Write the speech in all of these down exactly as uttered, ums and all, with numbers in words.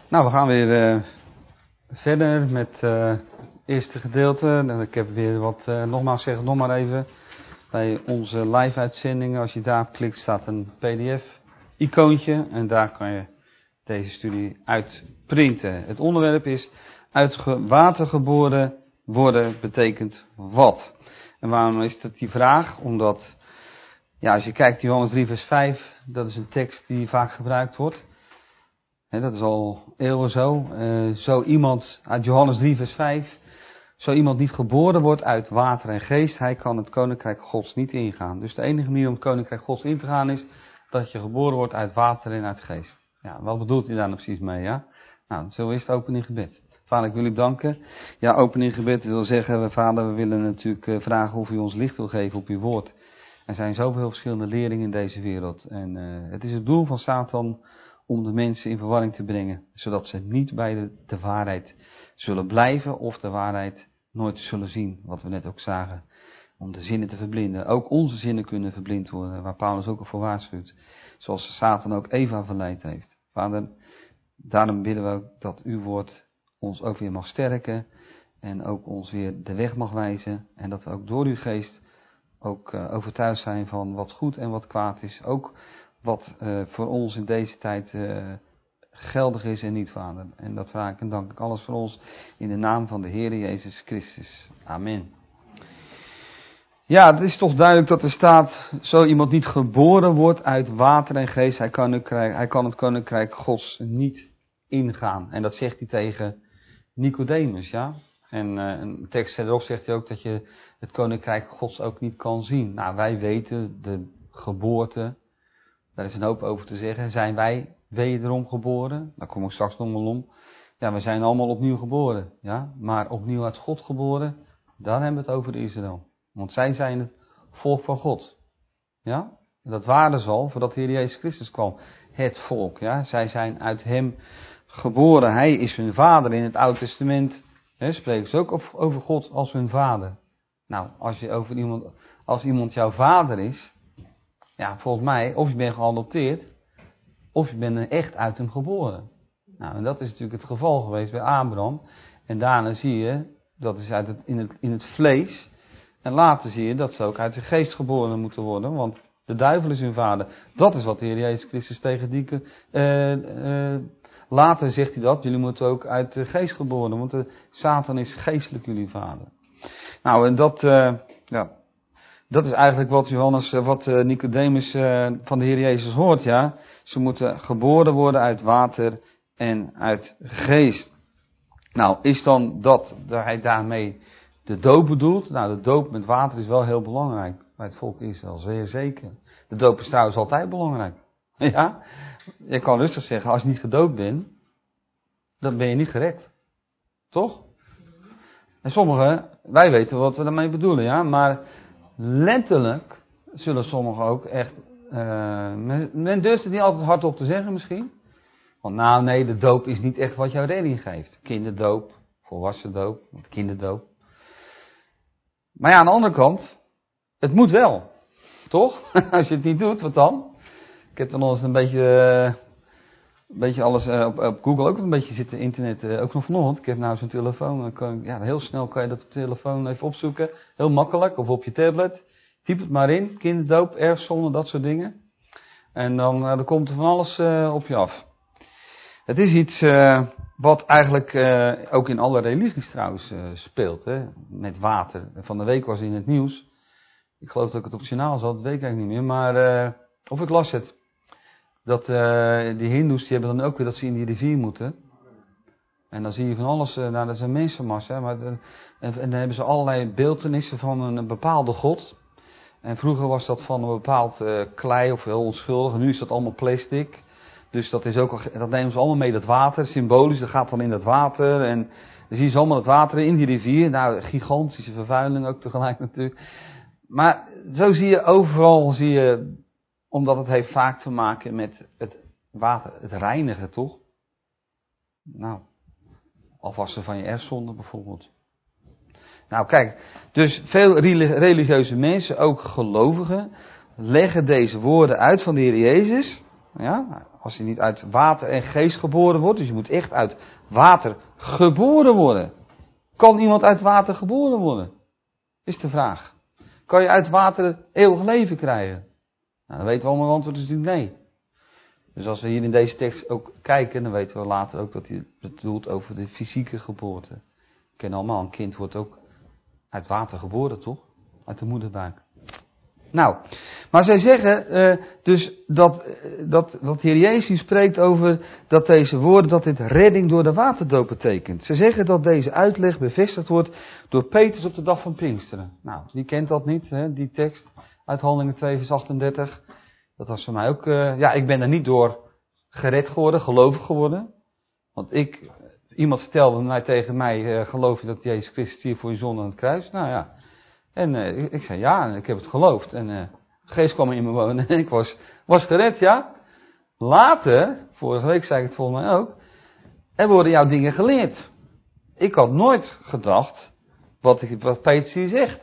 Nou, we gaan weer uh, verder met uh, het eerste gedeelte. Ik heb weer wat, uh, nogmaals zeg het nog maar even. Bij onze live-uitzendingen, als je daar klikt, staat een P D F-icoontje. En daar kan je deze studie uitprinten. Het onderwerp is: uit water geboren worden betekent wat? En waarom is dat die vraag? Omdat, ja, als je kijkt, Johannes drie vers vijf, dat is een tekst die vaak gebruikt wordt. He, dat is al eeuwen zo. Uh, zo iemand, uit Johannes drie vers vijf, zo iemand niet geboren wordt uit water en geest, hij kan het koninkrijk Gods niet ingaan. Dus de enige manier om het koninkrijk Gods in te gaan is dat je geboren wordt uit water en uit geest. Ja, wat bedoelt hij daar nou precies mee, ja? Nou, zo is het open in gebed. Vader, ik wil u danken. Ja, open in gebed wil zeggen, Vader, we willen natuurlijk vragen of u ons licht wil geven op uw woord. Er zijn zoveel verschillende leringen in deze wereld. En uh, het is het doel van Satan om de mensen in verwarring te brengen, zodat ze niet bij de, de waarheid zullen blijven of de waarheid nooit zullen zien, wat we net ook zagen, om de zinnen te verblinden. Ook onze zinnen kunnen verblind worden, waar Paulus ook al voor waarschuwt, zoals Satan ook Eva verleid heeft. Vader, daarom bidden we ook dat uw woord ons ook weer mag sterken en ook ons weer de weg mag wijzen en dat we ook door uw geest ook uh, overtuigd zijn van wat goed en wat kwaad is, ook wat uh, voor ons in deze tijd uh, geldig is en niet, Vader. En dat vraag ik en dank ik alles voor ons in de naam van de Heer Jezus Christus. Amen. Ja, het is toch duidelijk dat er staat, zo iemand niet geboren wordt uit water en geest, hij kan het, hij kan het koninkrijk Gods niet ingaan. En dat zegt hij tegen Nicodemus, ja. En uh, een tekst verderop zegt hij ook dat je het koninkrijk Gods ook niet kan zien. Nou, wij weten de geboorte. Daar is een hoop over te zeggen. Zijn wij wederom geboren? Daar kom ik straks nog wel om. Ja, we zijn allemaal opnieuw geboren. Ja? Maar opnieuw uit God geboren, dan hebben we het over Israël. Want zij zijn het volk van God. Ja? Dat waren ze al voordat de Heer Jezus Christus kwam. Het volk. Ja? Zij zijn uit hem geboren. Hij is hun vader. In het Oude Testament hè, spreken ze ook over God als hun vader. Nou, als, je over iemand, als iemand jouw vader is, ja, volgens mij, of je bent geadopteerd, of je bent er echt uit hem geboren. Nou, en dat is natuurlijk het geval geweest bij Abraham. En daarna zie je, dat is uit het, in, het, in het vlees. En later zie je dat ze ook uit de geest geboren moeten worden, want de duivel is hun vader. Dat is wat de Heer Jezus Christus tegen die... Uh, uh, later zegt hij dat, jullie moeten ook uit de geest geboren worden, want de Satan is geestelijk jullie vader. Nou, en dat... Uh, ja... Dat is eigenlijk wat Johannes, wat Nicodemus van de Heer Jezus hoort, ja. Ze moeten geboren worden uit water en uit geest. Nou, is dan dat, dat hij daarmee de doop bedoelt? Nou, de doop met water is wel heel belangrijk bij het volk Israël, zeer zeker. De doop is trouwens altijd belangrijk. Ja, je kan rustig zeggen, als je niet gedoopt bent, dan ben je niet gered. Toch? En sommigen, wij weten wat we daarmee bedoelen, ja, maar letterlijk zullen sommigen ook echt, uh, men, men durft het niet altijd hardop te zeggen misschien. Want nou nee, de doop is niet echt wat jouw redding geeft. Kinderdoop, volwassen doop, kinderdoop. Maar ja, aan de andere kant, het moet wel. Toch? Als je het niet doet, wat dan? Ik heb dan nog eens een beetje, uh, een beetje alles uh, op, op Google ook een beetje zitten, internet, uh, ook nog vanochtend. Ik heb nou zo'n telefoon, dan kan, ja, heel snel kan je dat op de telefoon even opzoeken. Heel makkelijk, of op je tablet. Typ het maar in, kinderdoop, erfzonde, dat soort dingen. En dan, uh, dan komt er van alles uh, op je af. Het is iets uh, wat eigenlijk uh, ook in alle religies trouwens uh, speelt, hè, met water. Van de week was in het nieuws, ik geloof dat ik het op het journaal zat, dat weet ik eigenlijk niet meer, maar, uh, of ik las het. Dat uh, die hindoes, die hebben dan ook weer dat ze in die rivier moeten. En dan zie je van alles, uh, nou dat is een mensenmassa, maar uh, en, en dan hebben ze allerlei beeltenissen van een, een bepaalde god. En vroeger was dat van een bepaald uh, klei of heel onschuldig, en nu is dat allemaal plastic. Dus dat is ook al, dat nemen ze allemaal mee, dat water, symbolisch, dat gaat dan in dat water. En dan zie je ze allemaal het water in die rivier. Nou, gigantische vervuiling ook tegelijk natuurlijk. Maar zo zie je overal, zie je, omdat het heeft vaak te maken met het water, het reinigen toch? Nou, afwassen van je erfzonde bijvoorbeeld. Nou kijk, dus veel religieuze mensen, ook gelovigen, leggen deze woorden uit van de Heer Jezus. Ja, als je niet uit water en geest geboren wordt, dus je moet echt uit water geboren worden. Kan iemand uit water geboren worden? Is de vraag. Kan je uit water eeuwig leven krijgen? Nou, dan weten we allemaal het antwoord is natuurlijk nee. Dus als we hier in deze tekst ook kijken, dan weten we later ook dat hij het bedoelt over de fysieke geboorte. We kennen allemaal, een kind wordt ook uit water geboren, toch? Uit de moederbuik. Nou, maar zij zeggen uh, dus dat, uh, dat wat de Heer Jezus spreekt over dat deze woorden, dat dit redding door de waterdoop betekent. Ze zeggen dat deze uitleg bevestigd wordt door Petrus op de dag van Pinksteren. Nou, wie kent dat niet, hè, die tekst uit Handelingen twee vers achtendertig. Dat was voor mij ook, uh, ja, ik ben er niet door gered geworden, gelovig geworden. Want ik, iemand vertelde mij tegen mij, uh, geloof je dat Jezus Christus hier voor je zonde aan het kruis? Nou ja. En uh, ik, ik zei ja, en ik heb het geloofd. En uh, de geest kwam in me wonen en ik was, was gered, ja. Later, vorige week zei ik het volgens mij ook, er worden jouw dingen geleerd. Ik had nooit gedacht wat, ik, wat Petrus hier zegt.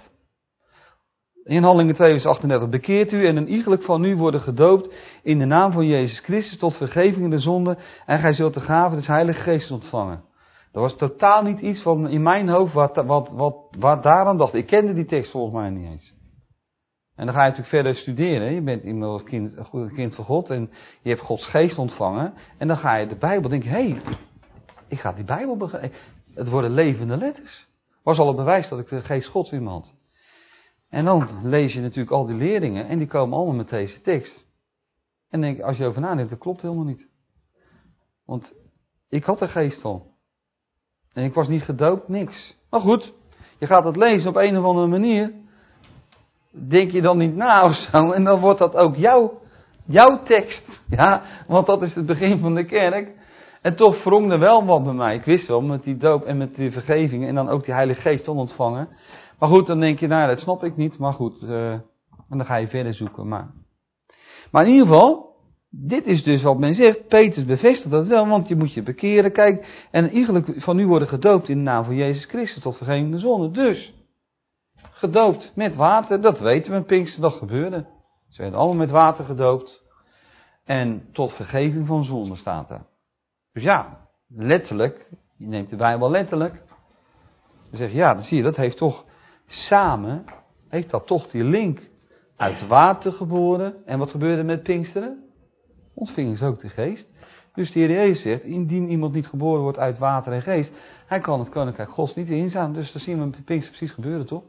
In Handelingen twee vers achtendertig, bekeert u en een iegelijk van u worden gedoopt in de naam van Jezus Christus tot vergeving in de zonde en gij zult de gave des Heilige Geestes ontvangen. Dat was totaal niet iets van in mijn hoofd wat, wat, wat, wat daaraan dacht. Ik kende die tekst volgens mij niet eens. En dan ga je natuurlijk verder studeren. Je bent iemand als kind, een goed kind van God en je hebt Gods geest ontvangen. En dan ga je de Bijbel denken, hé, hey, ik ga die Bijbel begrijpen. Het worden levende letters. Was al een bewijs dat ik de geest Gods in me had. En dan lees je natuurlijk al die leerlingen en die komen allemaal met deze tekst. En denk, als je erover nadenkt, dat klopt helemaal niet. Want ik had de geest al. En ik was niet gedoopt, niks. Maar goed, je gaat het lezen op een of andere manier. Denk je dan niet na of zo. En dan wordt dat ook jouw, jouw tekst. Ja, want dat is het begin van de kerk. En toch wrong er wel wat bij mij. Ik wist wel, met die doop en met die vergeving. En dan ook die Heilige Geest te ontvangen. Maar goed, dan denk je, nou dat snap ik niet. Maar goed, uh, en dan ga je verder zoeken. Maar, maar in ieder geval... Dit is dus wat men zegt. Petrus bevestigt dat wel, want je moet je bekeren. Kijk, en iegelijk van u worden gedoopt in de naam van Jezus Christus tot vergeving de zonde. Dus, gedoopt met water, dat weten we in Pinkster, dat gebeurde. Ze werden allemaal met water gedoopt. En tot vergeving van zonde staat er. Dus ja, letterlijk, je neemt de Bijbel letterlijk. Dan zeg je, ja, dan zie je, dat heeft toch samen, heeft dat toch die link. Uit water geboren. En wat gebeurde met Pinksteren? Ontvingen ze ook de geest. Dus de Heer Jezus zegt, indien iemand niet geboren wordt uit water en geest, hij kan het koninkrijk Gods niet ingaan. Dus dat zien we met Pinkster precies gebeuren, toch?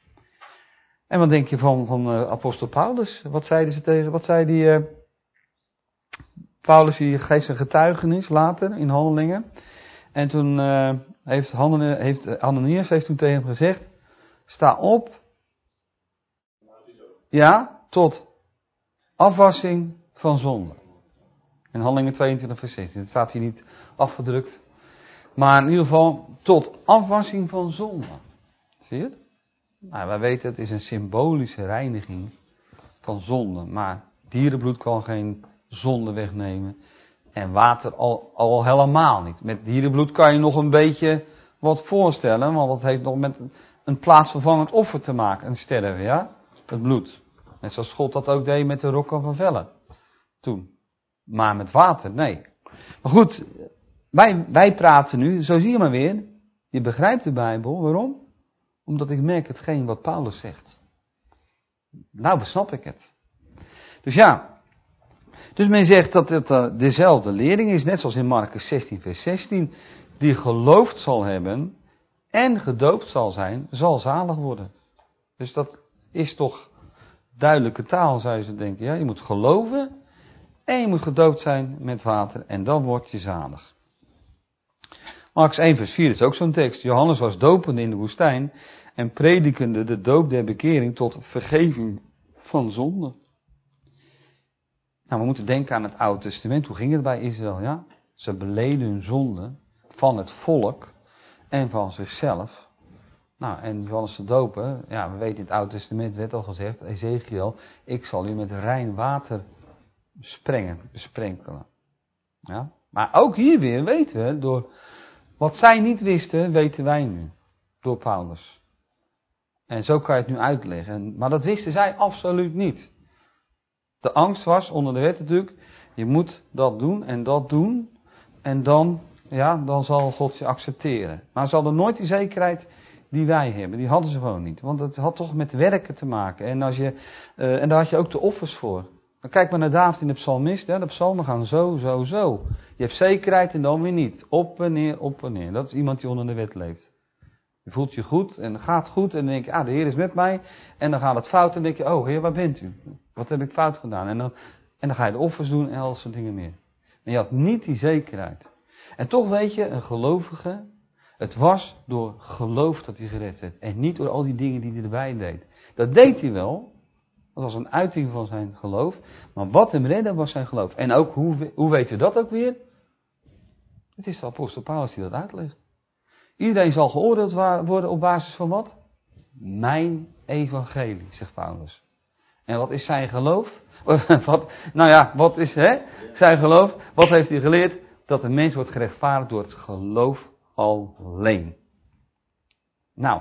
En wat denk je van, van uh, apostel Paulus? Wat zeiden ze tegen, wat zei die, uh, Paulus die geeft zijn getuigenis later in Handelingen. En toen uh, heeft, Handelingen, heeft Ananias heeft toen tegen hem gezegd, sta op, ja, tot afwassing van zonde. In Handelingen tweeëntwintig vers zestien. Dat staat hier niet afgedrukt. Maar in ieder geval tot afwassing van zonde. Zie je het? Nou, wij weten het is een symbolische reiniging van zonde. Maar dierenbloed kan geen zonde wegnemen. En water al, al helemaal niet. Met dierenbloed kan je nog een beetje wat voorstellen. Want dat heeft nog met een plaatsvervangend offer te maken. Een sterven, ja? Het bloed. Net zoals God dat ook deed met de rokken van vellen. Toen. Maar met water, nee. Maar goed, wij, wij praten nu, zo zie je maar weer. Je begrijpt de Bijbel, waarom? Omdat ik merk hetgeen wat Paulus zegt. Nou besnap ik het. Dus ja. Dus men zegt dat het uh, dezelfde leerling is, net zoals in Marcus zestien vers zestien. Die geloofd zal hebben en gedoopt zal zijn, zal zalig worden. Dus dat is toch duidelijke taal, zou je zo denken. Ja, je moet geloven en je moet gedoopt zijn met water en dan word je zalig. Marcus één vers vier is ook zo'n tekst. Johannes was dopende in de woestijn en predikende de doop der bekering tot vergeving van zonde. Nou, we moeten denken aan het Oude Testament. Hoe ging het bij Israël? Ja? Ze beleden hun zonde van het volk en van zichzelf. Nou, en Johannes de Doper, ja, we weten in het Oude Testament werd al gezegd, Ezekiel, ik zal u met rein water sprengen, besprenkelen. Ja? Maar ook hier weer weten we, door wat zij niet wisten, weten wij nu. Door Paulus. En zo kan je het nu uitleggen. Maar dat wisten zij absoluut niet. De angst was onder de wet natuurlijk, Je moet dat doen en dat doen. En dan, ja, dan zal God je accepteren. Maar ze hadden nooit die zekerheid die wij hebben. Die hadden ze gewoon niet. Want het had toch met werken te maken. En, als je, uh, en daar had je ook de offers voor. Dan kijk maar naar David in de psalmist. Hè. De psalmen gaan zo, zo, zo. Je hebt zekerheid en dan weer niet. Op en neer, op en neer. Dat is iemand die onder de wet leeft. Je voelt je goed en het gaat goed. En dan denk je, ah, de Heer is met mij. En dan gaat het fout en dan denk je, oh Heer, waar bent u? Wat heb ik fout gedaan? En dan, en dan ga je de offers doen en al dat soort dingen meer. Maar je had niet die zekerheid. En toch weet je, een gelovige, het was door geloof dat hij gered werd. En niet door al die dingen die hij erbij deed. Dat deed hij wel. Dat was een uiting van zijn geloof. Maar wat hem redde was zijn geloof. En ook, hoe, hoe weten we dat ook weer? Het is de apostel Paulus die dat uitlegt. Iedereen zal geoordeeld worden op basis van wat? Mijn evangelie, zegt Paulus. En wat is zijn geloof? Wat, nou ja, wat is hè? Zijn geloof? Wat heeft hij geleerd? Dat een mens wordt gerechtvaardigd door het geloof alleen. Nou.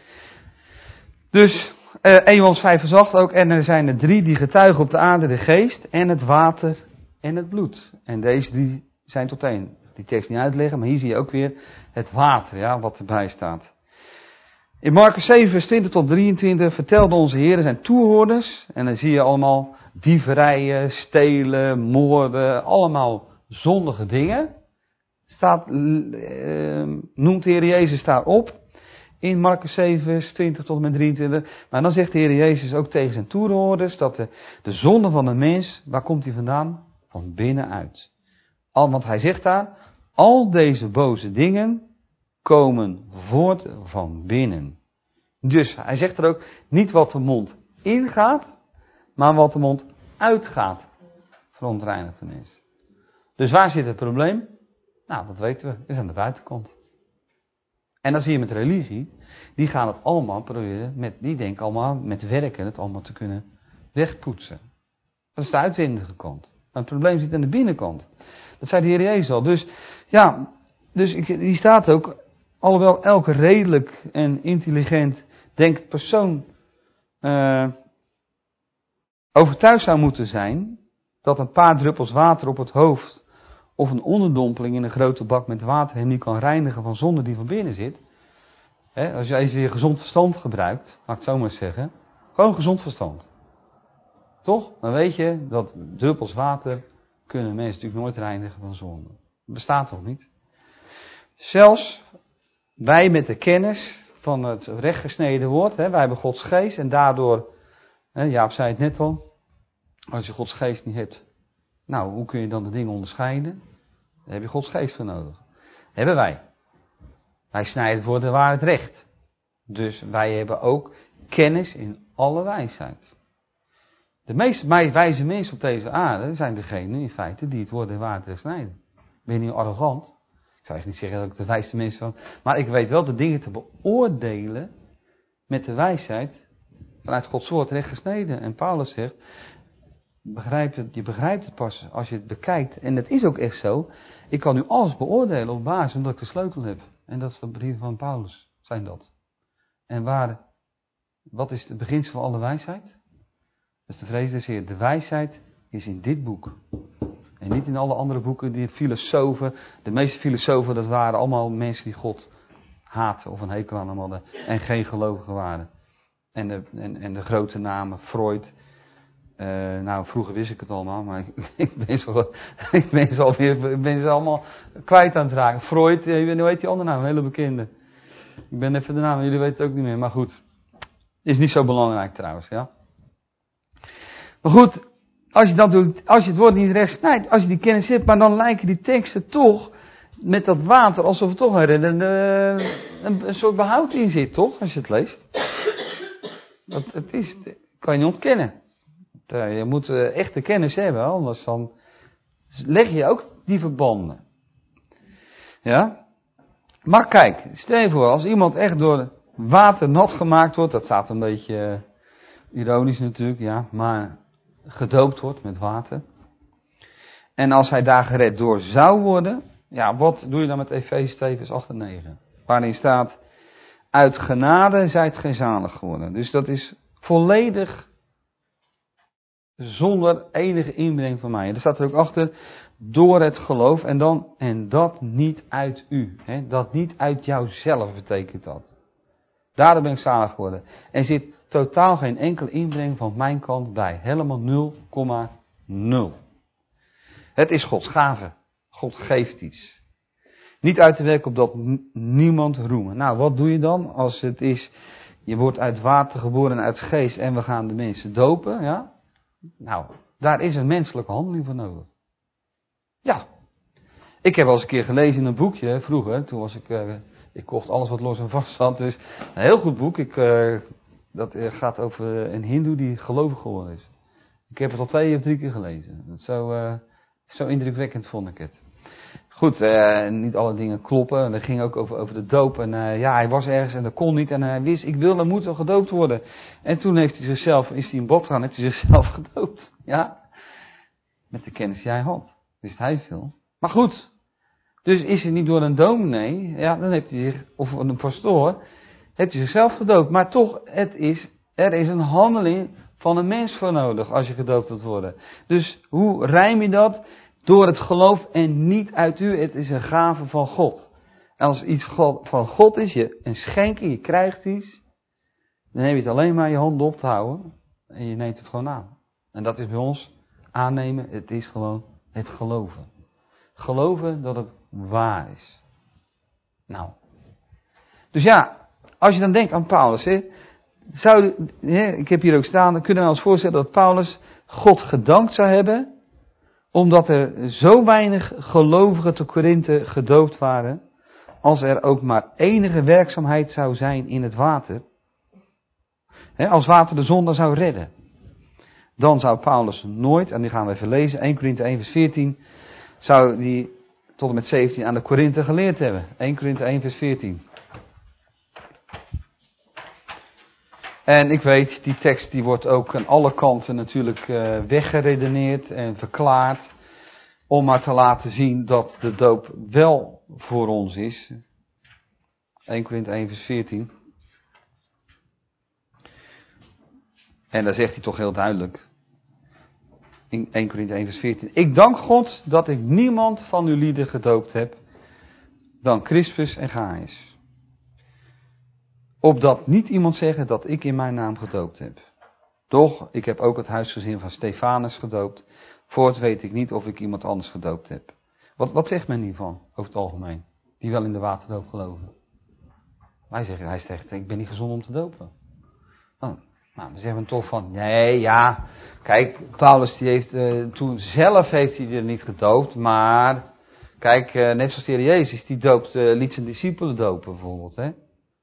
Dus, uh, een Johannes vijf vers acht ook. En er zijn er drie die getuigen op de aarde. De geest en het water en het bloed. En deze drie zijn tot één. Die tekst niet uitleggen, maar hier zie je ook weer het water, ja, wat erbij staat. In Markus zeven vers twintig tot drieëntwintig vertelde onze Heer zijn toehoorders. En dan zie je allemaal dieverijen, stelen, moorden, allemaal zondige dingen. Staat, uh, noemt de Heer Jezus daarop. In Markus zeven vers twintig tot en met drieëntwintig. Maar dan zegt de Heer Jezus ook tegen zijn toehoorders dat de, de zonde van de mens, waar komt die vandaan? Van binnenuit. Al, want hij zegt daar, al deze boze dingen komen voort van binnen. Dus hij zegt er ook niet wat de mond ingaat, maar wat de mond uitgaat, verontreinigt de mens. Dus waar zit het probleem? Nou, dat weten we, dat is aan de buitenkant. En dan zie je met religie, die gaan het allemaal proberen, met, die denken allemaal met werken het allemaal te kunnen wegpoetsen. Dat is de uitwendige kant. Maar het probleem zit aan de binnenkant. Dat zei de Heer Jezus al. Dus ja, dus ik, die staat ook, alhoewel elke redelijk en intelligent denkt persoon uh, overtuigd zou moeten zijn dat een paar druppels water op het hoofd of een onderdompeling in een grote bak met water hem niet kan reinigen van zonde die van binnen zit. He, als je even weer gezond verstand gebruikt, laat ik het zo maar zeggen, gewoon gezond verstand. Toch? Dan weet je dat druppels water kunnen mensen natuurlijk nooit reinigen van zonde. Dat bestaat toch niet? Zelfs wij met de kennis van het rechtgesneden woord, hè, wij hebben Gods geest en daardoor, hè, Jaap zei het net al, als je Gods geest niet hebt, nou, hoe kun je dan de dingen onderscheiden? Daar heb je Gods geest voor nodig. Hebben wij. Wij snijden het woord en waar het recht. Dus wij hebben ook kennis in alle wijsheid. De meest wijze mensen op deze aarde zijn degenen in feite die het woord en waarheid recht snijden. Ben je niet arrogant? Ik zou echt niet zeggen dat ik de wijste mensen van. Maar ik weet wel de dingen te beoordelen met de wijsheid vanuit Gods woord recht gesneden. En Paulus zegt, begrijp het, je begrijpt het pas als je het bekijkt. En het is ook echt zo. Ik kan nu alles beoordelen op basis omdat ik de sleutel heb. En dat is de brieven van Paulus, zijn dat. En waar, wat is het beginsel van alle wijsheid? Dat is de vrees des Heer. De wijsheid is in dit boek. En niet in alle andere boeken, die filosofen. De meeste filosofen, dat waren allemaal mensen die God haatten of een hekel aan hem hadden. En geen gelovigen waren. En de, en, en de grote namen, Freud. Uh, nou, vroeger wist ik het allemaal, maar ik, ik, ben, zo, ik, ben, zo alweer, ik ben ze allemaal kwijt aan het raken. Freud, hoe heet die andere naam? Een hele bekende. Ik ben even de naam, jullie weten het ook niet meer, maar goed. Is niet zo belangrijk trouwens, ja. Maar goed, als je dat doet, als je het woord niet recht snijdt, als je die kennis hebt, maar dan lijken die teksten toch met dat water alsof er toch een, een, een, een soort behoud in zit, toch? Als je het leest. Dat, het is, dat kan je niet ontkennen. Je moet echte kennis hebben, anders dan leg je ook die verbanden. Ja? Maar kijk, stel je voor, als iemand echt door water nat gemaakt wordt, dat staat een beetje ironisch natuurlijk, ja, maar gedoopt wordt met water. En als hij daar gered door zou worden, ja, wat doe je dan met Efeze twee vers acht en negen? Waarin staat, uit genade zijt gij zalig geworden. Dus dat is volledig zonder enige inbreng van mij. Er staat er ook achter, door het geloof en dan, en dat niet uit u. Hè? Dat niet uit jouzelf betekent dat. Daardoor ben ik zalig geworden. Er zit totaal geen enkele inbreng van mijn kant bij. Helemaal nul komma nul. Het is Gods gave. God geeft iets. Niet uit te werken op dat niemand roemen. Nou, wat doe je dan als het is, je wordt uit water geboren en uit geest en we gaan de mensen dopen, ja? Nou, daar is een menselijke handeling voor nodig. Ja. Ik heb al eens een keer gelezen in een boekje, vroeger, toen was ik, uh, ik kocht alles wat los en vast zat, dus een heel goed boek. Ik, uh, dat gaat over een hindoe die gelovig geworden is. Ik heb het al twee of drie keer gelezen. Dat zo, uh, zo indrukwekkend vond ik het. Goed, uh, niet alle dingen kloppen. Dat ging ook over, over de doop. En uh, ja, hij was ergens en dat kon niet. En hij wist, ik wil en moet wel gedoopt worden. En toen heeft hij zichzelf, is hij in bad gegaan, heeft hij zichzelf gedoopt. Ja, met de kennis die hij had. Wist hij veel. Maar goed, dus is het niet door een dominee, ja, dan heeft hij zich, of een pastoor, heeft hij zichzelf gedoopt. Maar toch, het is, er is een handeling van een mens voor nodig als je gedoopt wilt worden. Dus hoe rijm je dat? Door het geloof en niet uit u. Het is een gave van God. En als iets van God is, je een schenking, je krijgt iets, dan neem je het alleen maar je handen op te houden en je neemt het gewoon aan. En dat is bij ons aannemen, het is gewoon het geloven. Geloven dat het waar is. Nou. Dus ja, als je dan denkt aan Paulus, hè, zou, hè, ik heb hier ook staan, dan kunnen we ons voorstellen dat Paulus God gedankt zou hebben, omdat er zo weinig gelovigen te Korinthe gedoopt waren, als er ook maar enige werkzaamheid zou zijn in het water. He, als water de zonde zou redden. Dan zou Paulus nooit, en die gaan we even lezen, eerste Korinthe één vers veertien, zou die tot en met zeventien aan de Korinthe geleerd hebben. eerste Korinthe één vers veertien. En ik weet, die tekst die wordt ook aan alle kanten natuurlijk uh, weggeredeneerd en verklaard. Om maar te laten zien dat de doop wel voor ons is. eerste Korinthe één vers veertien. En daar zegt hij toch heel duidelijk. In eerste Korinthe één vers veertien. Ik dank God dat ik niemand van uw lieden gedoopt heb dan Crispus en Gaius. Opdat niet iemand zeggen dat ik in mijn naam gedoopt heb. Doch, ik heb ook het huisgezin van Stefanus gedoopt. Voort weet ik niet of ik iemand anders gedoopt heb. Wat, wat zegt men hiervan, over het algemeen? Die wel in de waterdoop geloven. Wij zeggen, hij zegt, ik ben niet gezond om te dopen. Oh, nou, dan zeggen we toch van, nee, ja. Kijk, Paulus die heeft, uh, toen zelf heeft hij er niet gedoopt. Maar, kijk, uh, net zoals de Heer Jezus, die doopt, uh, liet zijn discipelen dopen bijvoorbeeld, hè.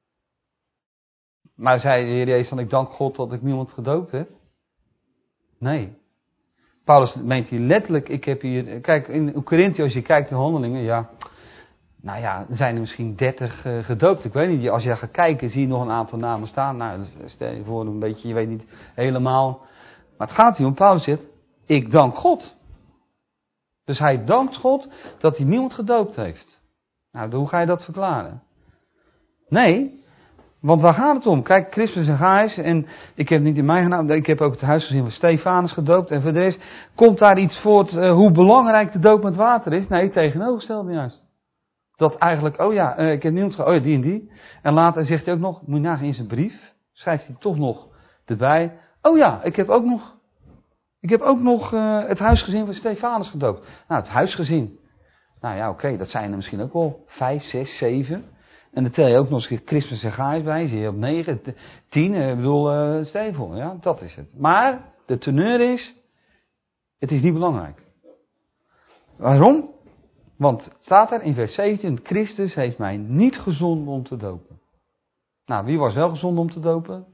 Maar zei de Heer Jezus dan, ik dank God dat ik niemand gedoopt heb? Nee. Paulus meent hier letterlijk, ik heb hier, kijk, in Korinthe, als je kijkt in Handelingen, ja, nou ja, er zijn er misschien dertig uh, gedoopt. Ik weet niet, als je gaat kijken, zie je nog een aantal namen staan. Nou, stel je voor een beetje, je weet niet helemaal. Maar het gaat hier om, Paulus zegt, ik dank God. Dus hij dankt God dat hij niemand gedoopt heeft. Nou, hoe ga je dat verklaren? Nee. Want waar gaat het om? Kijk, Crispus en Gaius, en ik heb niet in mijn naam, ik heb ook het huisgezin van Stefanus gedoopt. En voor de rest, komt daar iets voort uh, hoe belangrijk de doop met water is? Nee, tegenovergestelde juist. Dat eigenlijk, oh ja, uh, ik heb niemand gedoopt, oh ja, die en die. En later zegt hij ook nog, moet je nagaan in zijn brief, schrijft hij toch nog erbij. Oh ja, ik heb ook nog, ik heb ook nog uh, het huisgezin van Stefanus gedoopt. Nou, het huisgezin. Nou ja, oké, okay, dat zijn er misschien ook wel vijf, zes, zeven. En dan tel je ook nog eens een keer Crispus en Gaius bij. Zie je op negen, tien. Ik bedoel, uh, Steven. Ja, dat is het. Maar de teneur is, het is niet belangrijk. Waarom? Want het staat er in vers zeventien, Christus heeft mij niet gezonden om te dopen. Nou, wie was wel gezonden om te dopen?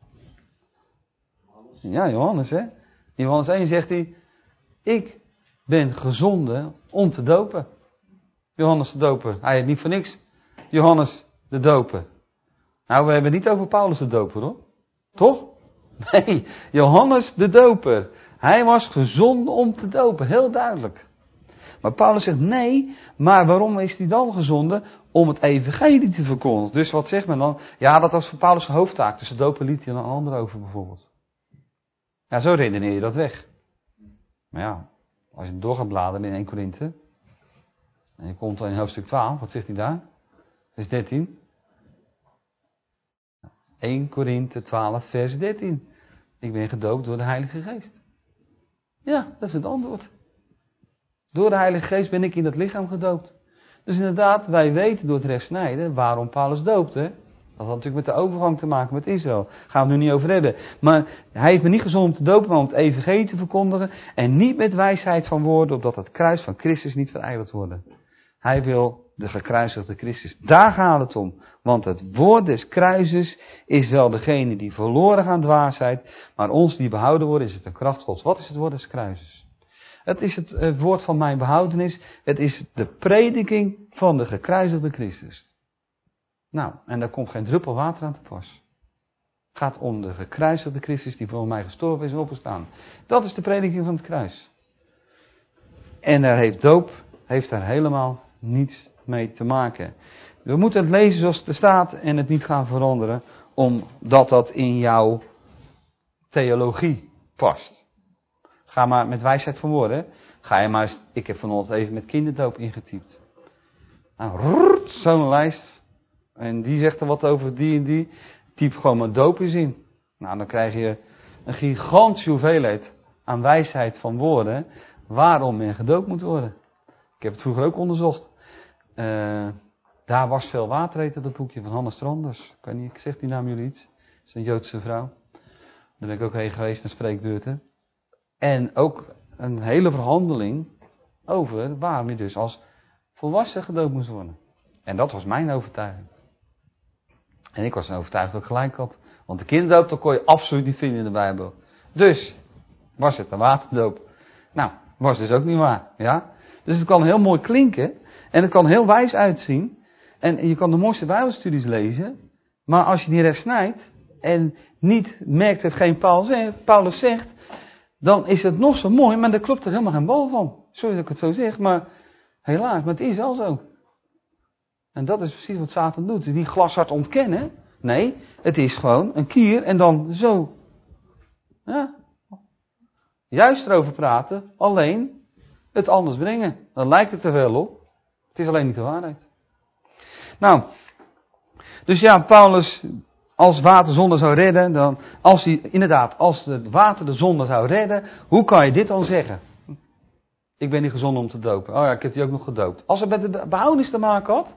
Ja, Johannes, hè. In Johannes één zegt hij, ik ben gezonden om te dopen. Johannes de doper, hij heeft niet voor niks Johannes de doper. Nou, we hebben het niet over Paulus de doper, hoor. Toch? Nee, Johannes de doper. Hij was gezonden om te dopen, heel duidelijk. Maar Paulus zegt nee, maar waarom is hij dan gezonden? Om het evangelie te verkondigen. Dus wat zegt men dan? Ja, dat was voor Paulus' hoofdtaak. Dus de dopen liet hij een ander over bijvoorbeeld. Ja, zo redeneer je dat weg. Maar ja, als je door gaat bladeren in één Korinthe, en je komt dan in hoofdstuk twaalf, wat zegt hij daar? Vers dertien. één Korinthe twaalf, vers dertien. Ik ben gedoopt door de Heilige Geest. Ja, dat is het antwoord. Door de Heilige Geest ben ik in dat lichaam gedoopt. Dus inderdaad, wij weten door het rechtsnijden waarom Paulus doopte. Dat had natuurlijk met de overgang te maken met Israël. Daar gaan we het nu niet over hebben. Maar hij heeft me niet gezonden om te dopen, maar om het evangelie te verkondigen. En niet met wijsheid van woorden, opdat het kruis van Christus niet verijdeld wordt. Hij wil de gekruisigde Christus. Daar gaat het om. Want het woord des kruises is wel degene die verloren gaan dwaasheid. Maar ons die behouden worden is het een kracht Gods. Wat is het woord des kruises? Het is het, het woord van mijn behoudenis. Het is de prediking van de gekruisigde Christus. Nou, en daar komt geen druppel water aan te pas. Het gaat om de gekruisigde Christus die voor mij gestorven is en opgestaan. Dat is de prediking van het kruis. En daar heeft doop heeft daar helemaal niets mee te maken. We moeten het lezen zoals het er staat en het niet gaan veranderen, omdat dat in jouw theologie past. Ga maar met wijsheid van woorden. Ga je maar eens, ik heb vanochtend even met kinderdoop ingetypt. Nou, zo'n lijst. En die zegt er wat over die en die. Typ gewoon maar doop eens in. Nou, dan krijg je een gigantische hoeveelheid aan wijsheid van woorden. Waarom men gedoopt moet worden. Ik heb het vroeger ook onderzocht. Uh, daar was veel water, heette dat boekje van Hanne Stranders. Ik weet niet, zegt die naam jullie iets? Dat is een Joodse vrouw. Daar ben ik ook heen geweest naar spreekbeurten. En ook een hele verhandeling over waarom je dus als volwassen gedoopt moest worden. En dat was mijn overtuiging. En ik was een overtuigd dat ik gelijk had. Want de kinderdoop, dat kon je absoluut niet vinden in de Bijbel. Dus was het een waterdoop. Nou, was dus ook niet waar. Ja? Dus het kan heel mooi klinken. En het kan heel wijs uitzien. En je kan de mooiste Bijbelstudies lezen. Maar als je die recht snijdt. En niet merkt hetgeen Paulus zegt. Dan is het nog zo mooi. Maar daar klopt er helemaal geen bal van. Sorry dat ik het zo zeg. Maar helaas, maar het is wel zo. En dat is precies wat Satan doet. Het is niet glashard ontkennen. Nee, het is gewoon een kier en dan zo. Ja. Juist erover praten, alleen het anders brengen. Dan lijkt het er wel op. Het is alleen niet de waarheid. Nou, dus ja, Paulus, als water zonde zou redden, dan, als hij, inderdaad, als het water de zonde zou redden, hoe kan je dit dan zeggen? Ik ben niet gezonden om te dopen. Oh ja, ik heb die ook nog gedoopt. Als het met de behoudenis te maken had?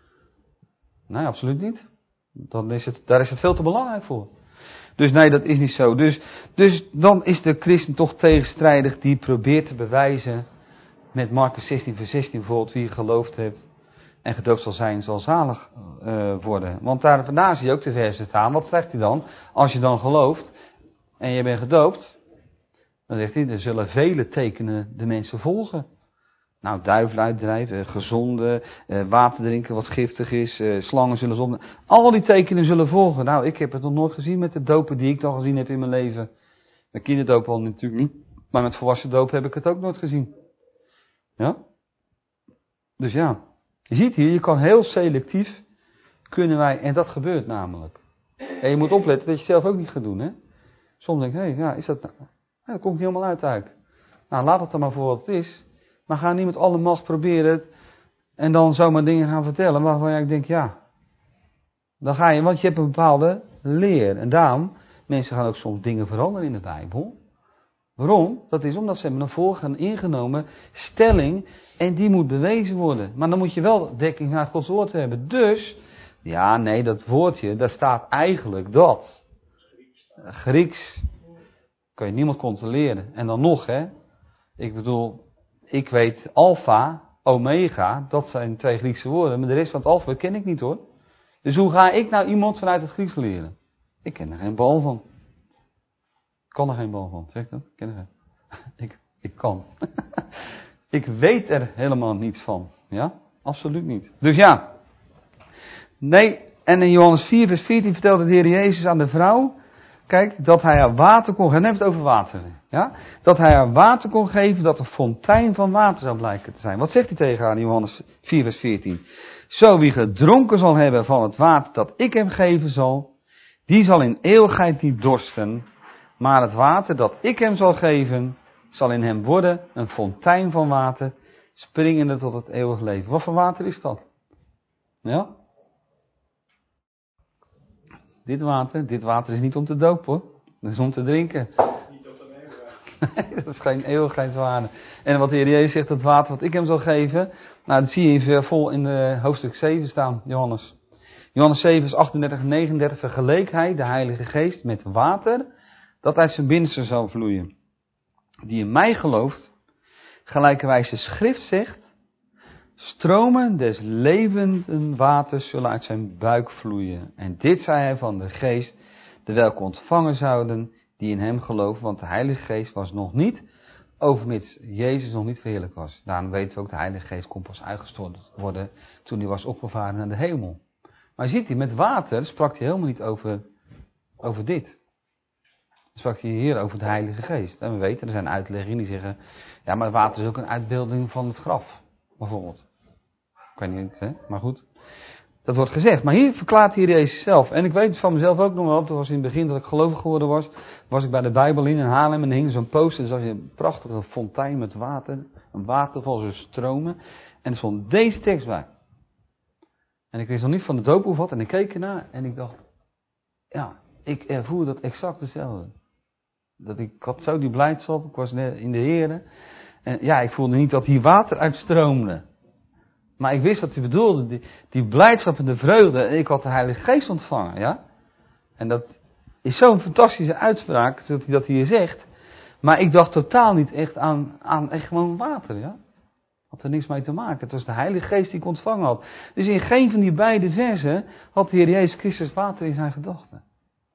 Nee, absoluut niet. Dan is het, daar is het veel te belangrijk voor. Dus nee, dat is niet zo. Dus, dus dan is de christen toch tegenstrijdig die probeert te bewijzen met Marcus zestien vers zestien bijvoorbeeld, wie geloofd hebt en gedoopt zal zijn, zal zalig uh, worden. Want daar vandaan zie je ook de versen staan. Wat zegt hij dan? Als je dan gelooft en je bent gedoopt, dan zegt hij, er zullen vele tekenen de mensen volgen. Nou, duivelen uitdrijven, gezonde, uh, water drinken wat giftig is, uh, slangen zullen zonder. Al die tekenen zullen volgen. Nou, ik heb het nog nooit gezien met de dopen die ik dan gezien heb in mijn leven. Met kinderdoop al natuurlijk niet. Maar met volwassen doop heb ik het ook nooit gezien. Ja? Dus ja. Je ziet hier, je kan heel selectief, kunnen wij, en dat gebeurt namelijk. En je moet opletten dat je het zelf ook niet gaat doen, hè. Soms denk je, hé, hey, ja, is dat nou? Ja, dat komt niet helemaal uit eigenlijk. Nou, laat het dan maar voor wat het is. Maar ga niet met alle macht proberen het en dan zomaar dingen gaan vertellen waarvan ik denk, ja, dan ga je, want je hebt een bepaalde leer. En daarom, mensen gaan ook soms dingen veranderen in de Bijbel. Waarom? Dat is omdat ze hebben een voorgaan ingenomen stelling en die moet bewezen worden. Maar dan moet je wel dekking naar Gods woord hebben. Dus, ja, nee, dat woordje, daar staat eigenlijk dat. Grieks. Kan je niemand controleren. En dan nog, hè. Ik bedoel, ik weet alfa, omega, dat zijn twee Griekse woorden. Maar de rest van het alfabet ken ik niet hoor. Dus hoe ga ik nou iemand vanuit het Grieks leren? Ik ken er geen bal van. Ik kan er geen bal van, zeg ik dat? Ik ken er geen. ik, ik kan. Ik weet er helemaal niets van. Ja, absoluut niet. Dus ja. Nee, en in Johannes vier vers veertien vertelde de Heer Jezus aan de vrouw. Kijk, dat hij haar water kon geven. Neem het over water. Ja? Dat hij haar water kon geven, dat er fontein van water zou blijken te zijn. Wat zegt hij tegen haar in Johannes vier vers veertien? Zo wie gedronken zal hebben van het water dat ik hem geven zal, die zal in eeuwigheid niet dorsten. Maar het water dat ik hem zal geven, zal in hem worden een fontein van water, springende tot het eeuwig leven. Wat voor water is dat? Ja? Dit water, dit water is niet om te dopen hoor. Dat is om te drinken. Niet tot een eeuwigheid. Nee, dat is geen eeuwigheidswaarde. En wat de Heer Jezus zegt, dat water wat ik hem zal geven, nou dat zie je in, vol in de hoofdstuk zeven staan, Johannes. Johannes zeven, vers achtendertig en negenendertig, vergeleek hij de Heilige Geest met water, dat uit zijn binnenste zal vloeien. Die in mij gelooft, gelijkerwijs de schrift zegt, stromen des levenden waters zullen uit zijn buik vloeien. En dit zei hij van de geest, de welke ontvangen zouden, die in hem geloven, want de Heilige Geest was nog niet, overmits Jezus nog niet verheerlijk was. Daarom weten we ook, de Heilige Geest kon pas uitgestort worden toen hij was opgevaren naar de hemel. Maar ziet hij, met water sprak hij helemaal niet over, over dit. Sprak hij hier over de Heilige Geest. En we weten, er zijn uitleggingen die zeggen, ja maar water is ook een uitbeelding van het graf, bijvoorbeeld. Ik weet niet, hè? Maar goed. Dat wordt gezegd. Maar hier verklaart hier Jezus zelf. En ik weet het van mezelf ook nog wel. Dat was in het begin dat ik gelovig geworden was. Was ik bij de Bijbel in in Haarlem. En er hing zo'n poster. Dan zag je een prachtige fontein met water. Een waterval, zo stromen. En er stond deze tekst bij. En ik wist nog niet van de doop of wat. En ik keek ernaar. En ik dacht. Ja, ik ervoer dat exact hetzelfde. Dat ik, ik had zo die blijdschap. Ik was in de Heer. En ja, ik voelde niet dat hier water uitstroomde. Maar ik wist wat hij bedoelde, die, die blijdschap en de vreugde. En ik had de Heilige Geest ontvangen, ja. En dat is zo'n fantastische uitspraak, dat hij dat hier zegt. Maar ik dacht totaal niet echt aan, aan echt gewoon water, ja. Had er niks mee te maken. Het was de Heilige Geest die ik ontvangen had. Dus in geen van die beide versen had de Heer Jezus Christus water in zijn gedachten.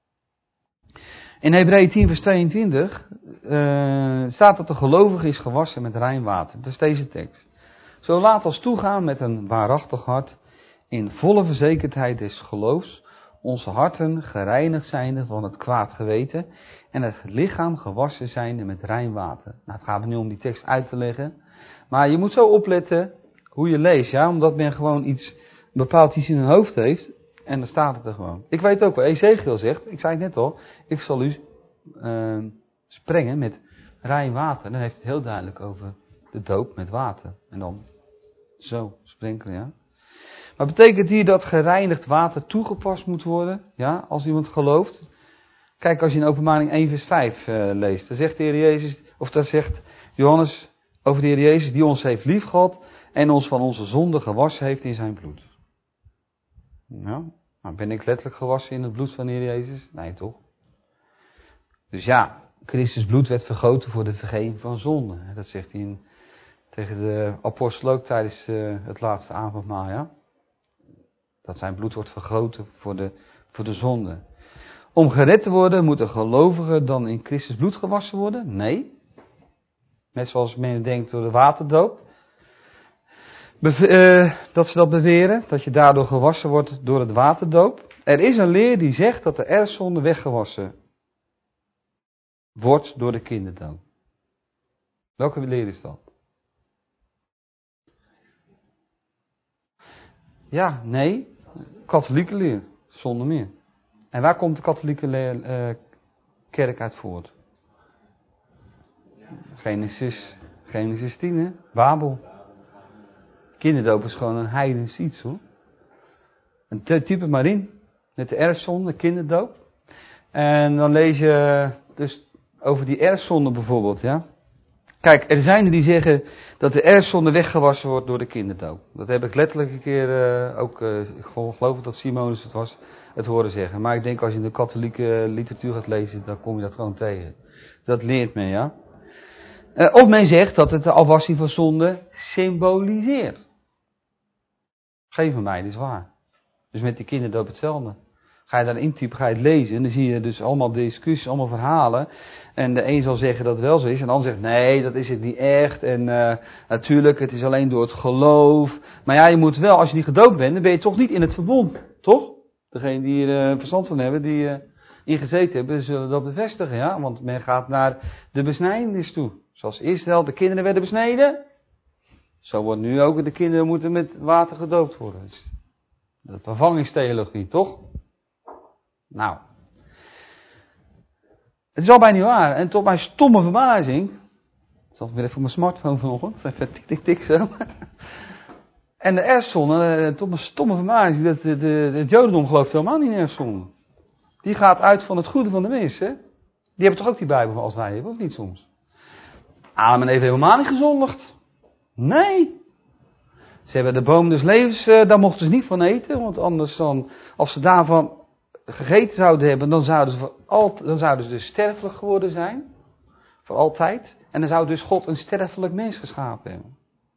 In Hebreeën tien vers tweeëntwintig uh, staat dat de gelovige is gewassen met rein water. Dat is deze tekst. Zo laat ons toegaan met een waarachtig hart, in volle verzekerdheid des geloofs, onze harten gereinigd zijnde van het kwaad geweten en het lichaam gewassen zijnde met rein water. Nou, het gaat me nu om die tekst uit te leggen, maar je moet zo opletten hoe je leest, ja, omdat men gewoon iets, bepaald iets in hun hoofd heeft en dan staat het er gewoon. Ik weet ook wel, Ezekiel zegt, ik zei het net al, ik zal u uh, sprengen met rein water. Dan heeft het heel duidelijk over de doop met water. En dan zo sprenkelen, ja. Maar betekent hier dat gereinigd water toegepast moet worden? Ja, als iemand gelooft. Kijk, als je in Openbaring één vers vijf uh, leest. Dan zegt de Heer Jezus, of daar zegt Johannes over de Heer Jezus, die ons heeft liefgehad en ons van onze zonde gewassen heeft in zijn bloed. Nou, nou, ben ik letterlijk gewassen in het bloed van de Heer Jezus? Nee, toch? Dus ja, Christus bloed werd vergoten voor de vergeving van zonde. Dat zegt hij in, tegen de apostel ook tijdens uh, het laatste avondmaal, ja. Dat zijn bloed wordt vergoten voor de, voor de zonde. Om gered te worden, moet een gelovige dan in Christus bloed gewassen worden? Nee. Net zoals men denkt door de waterdoop. Beve- uh, dat ze dat beweren, dat je daardoor gewassen wordt door het waterdoop. Er is een leer die zegt dat de erfzonde weggewassen wordt door de kinderdoop. Welke leer is dat? Ja, nee. Katholieke leer, zonder meer. En waar komt de katholieke leer, uh, kerk uit voort? Genesis, Genesis tien, hè? Babel. Kinderdoop is gewoon een heidens iets, hoor. Een type maar in. Met de erfzonde, kinderdoop. En dan lees je dus over die erfzonde bijvoorbeeld, ja. Kijk, er zijn er die zeggen dat de erfzonde weggewassen wordt door de kinderdoop. Dat heb ik letterlijk een keer uh, ook, uh, ik geloof dat Simonus het was, het horen zeggen. Maar ik denk als je in de katholieke literatuur gaat lezen, dan kom je dat gewoon tegen. Dat leert men, ja. Uh, of men zegt dat het de afwassing van zonde symboliseert. Geen van mij, dat is waar. Dus met die kinderdoop hetzelfde. Ga je daar intypen, ga je het lezen en dan zie je dus allemaal discussies, allemaal verhalen. En de een zal zeggen dat het wel zo is en de ander zegt nee, dat is het niet echt. En uh, natuurlijk, het is alleen door het geloof. Maar ja, je moet wel, als je niet gedoopt bent, dan ben je toch niet in het verbond, toch? Degene die er uh, verstand van hebben, die uh, ingezeten hebben, zullen dat bevestigen, ja. Want men gaat naar de besnijdenis toe. Zoals Israël, de kinderen werden besneden. Zo wordt nu ook de kinderen moeten met water gedoopt worden. Dat is vervangingstheologie, toch? Nou. Het is al bijna niet waar. En tot mijn stomme verbazing zal weer even op mijn smartphone vanochtend. Even tik, tik, tik zo. En de erfzonde, tot mijn stomme vermaning, dat de, de, het Jodendom gelooft helemaal niet in erfzonde. Die gaat uit van het goede van de mensen. Die hebben toch ook die Bijbel als wij hebben, of niet soms? Adam en Eva helemaal niet gezondigd. Nee. Ze hebben de boom des levens, daar mochten ze niet van eten. Want anders dan, als ze daarvan gegeten zouden hebben, dan zouden ze, voor al, dan zouden ze dus sterfelijk geworden zijn. Voor altijd. En dan zou dus God een sterfelijk mens geschapen hebben.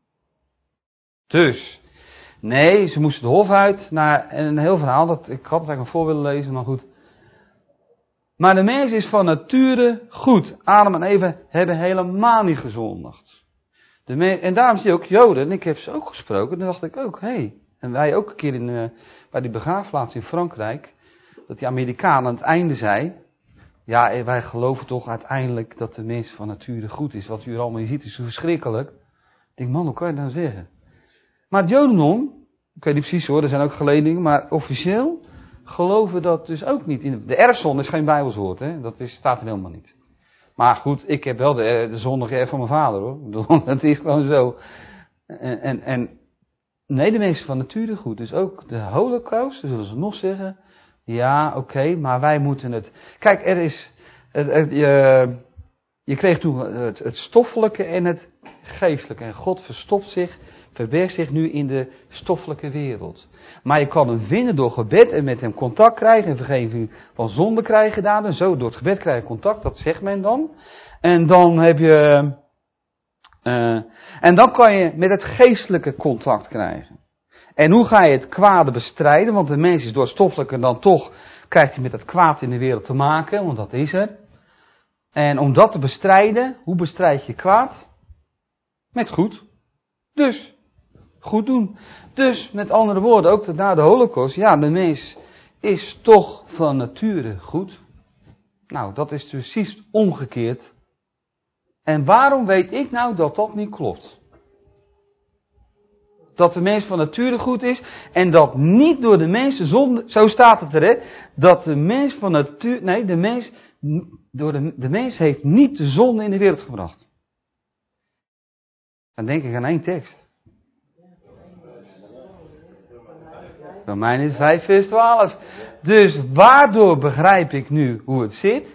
Dus, nee, ze moesten de hof uit. Naar een heel verhaal, dat, ik had het eigenlijk nog voor willen lezen, maar goed. Maar de mens is van nature goed. Adam en Eva hebben helemaal niet gezondigd. De mens, en daarom zie je ook Joden, en ik heb ze ook gesproken, dan dacht ik ook, hé. Hey, en wij ook een keer in, uh, bij die begraafplaats in Frankrijk, dat die Amerikaan aan het einde zei, ja, wij geloven toch uiteindelijk dat de mens van nature goed is. Wat u er allemaal ziet is zo verschrikkelijk. Ik denk, man, hoe kan je dat nou zeggen? Maar het Jodendom, ik weet niet precies hoor, er zijn ook geleningen, maar officieel geloven dat dus ook niet. In de erfzonde is geen Bijbelswoord, hè? Dat is, staat er helemaal niet. Maar goed, ik heb wel de, de zondige erf van mijn vader hoor. Dat is gewoon zo. En, en, en nee, de mensen van nature goed. Dus ook de Holocaust, zullen ze nog zeggen. Ja, oké, okay, maar wij moeten het. Kijk, er is. Het, het, je, je kreeg toen het, het stoffelijke en het geestelijke. En God verstopt zich, verbergt zich nu in de stoffelijke wereld. Maar je kan hem vinden door gebed en met hem contact krijgen. En vergeving van zonde krijgen daar. En zo door het gebed krijg je contact, dat zegt men dan. En dan heb je. Uh, en dan kan je met het geestelijke contact krijgen. En hoe ga je het kwade bestrijden? Want de mens is door het stoffelijke dan toch, krijgt hij met het kwaad in de wereld te maken, want dat is er. En om dat te bestrijden, hoe bestrijd je kwaad? Met goed. Dus, goed doen. Dus, met andere woorden, ook na de Holocaust, ja, de mens is toch van nature goed. Nou, dat is precies omgekeerd. En waarom weet ik nou dat dat niet klopt? Dat de mens van nature goed is en dat niet door de mens de zonde, zo staat het er hè, dat de mens van nature, nee, de mens, door de, de mens heeft niet de zonde in de wereld gebracht. Dan denk ik aan één tekst. Romeinen vijf vers twaalf. Dus waardoor begrijp ik nu hoe het zit?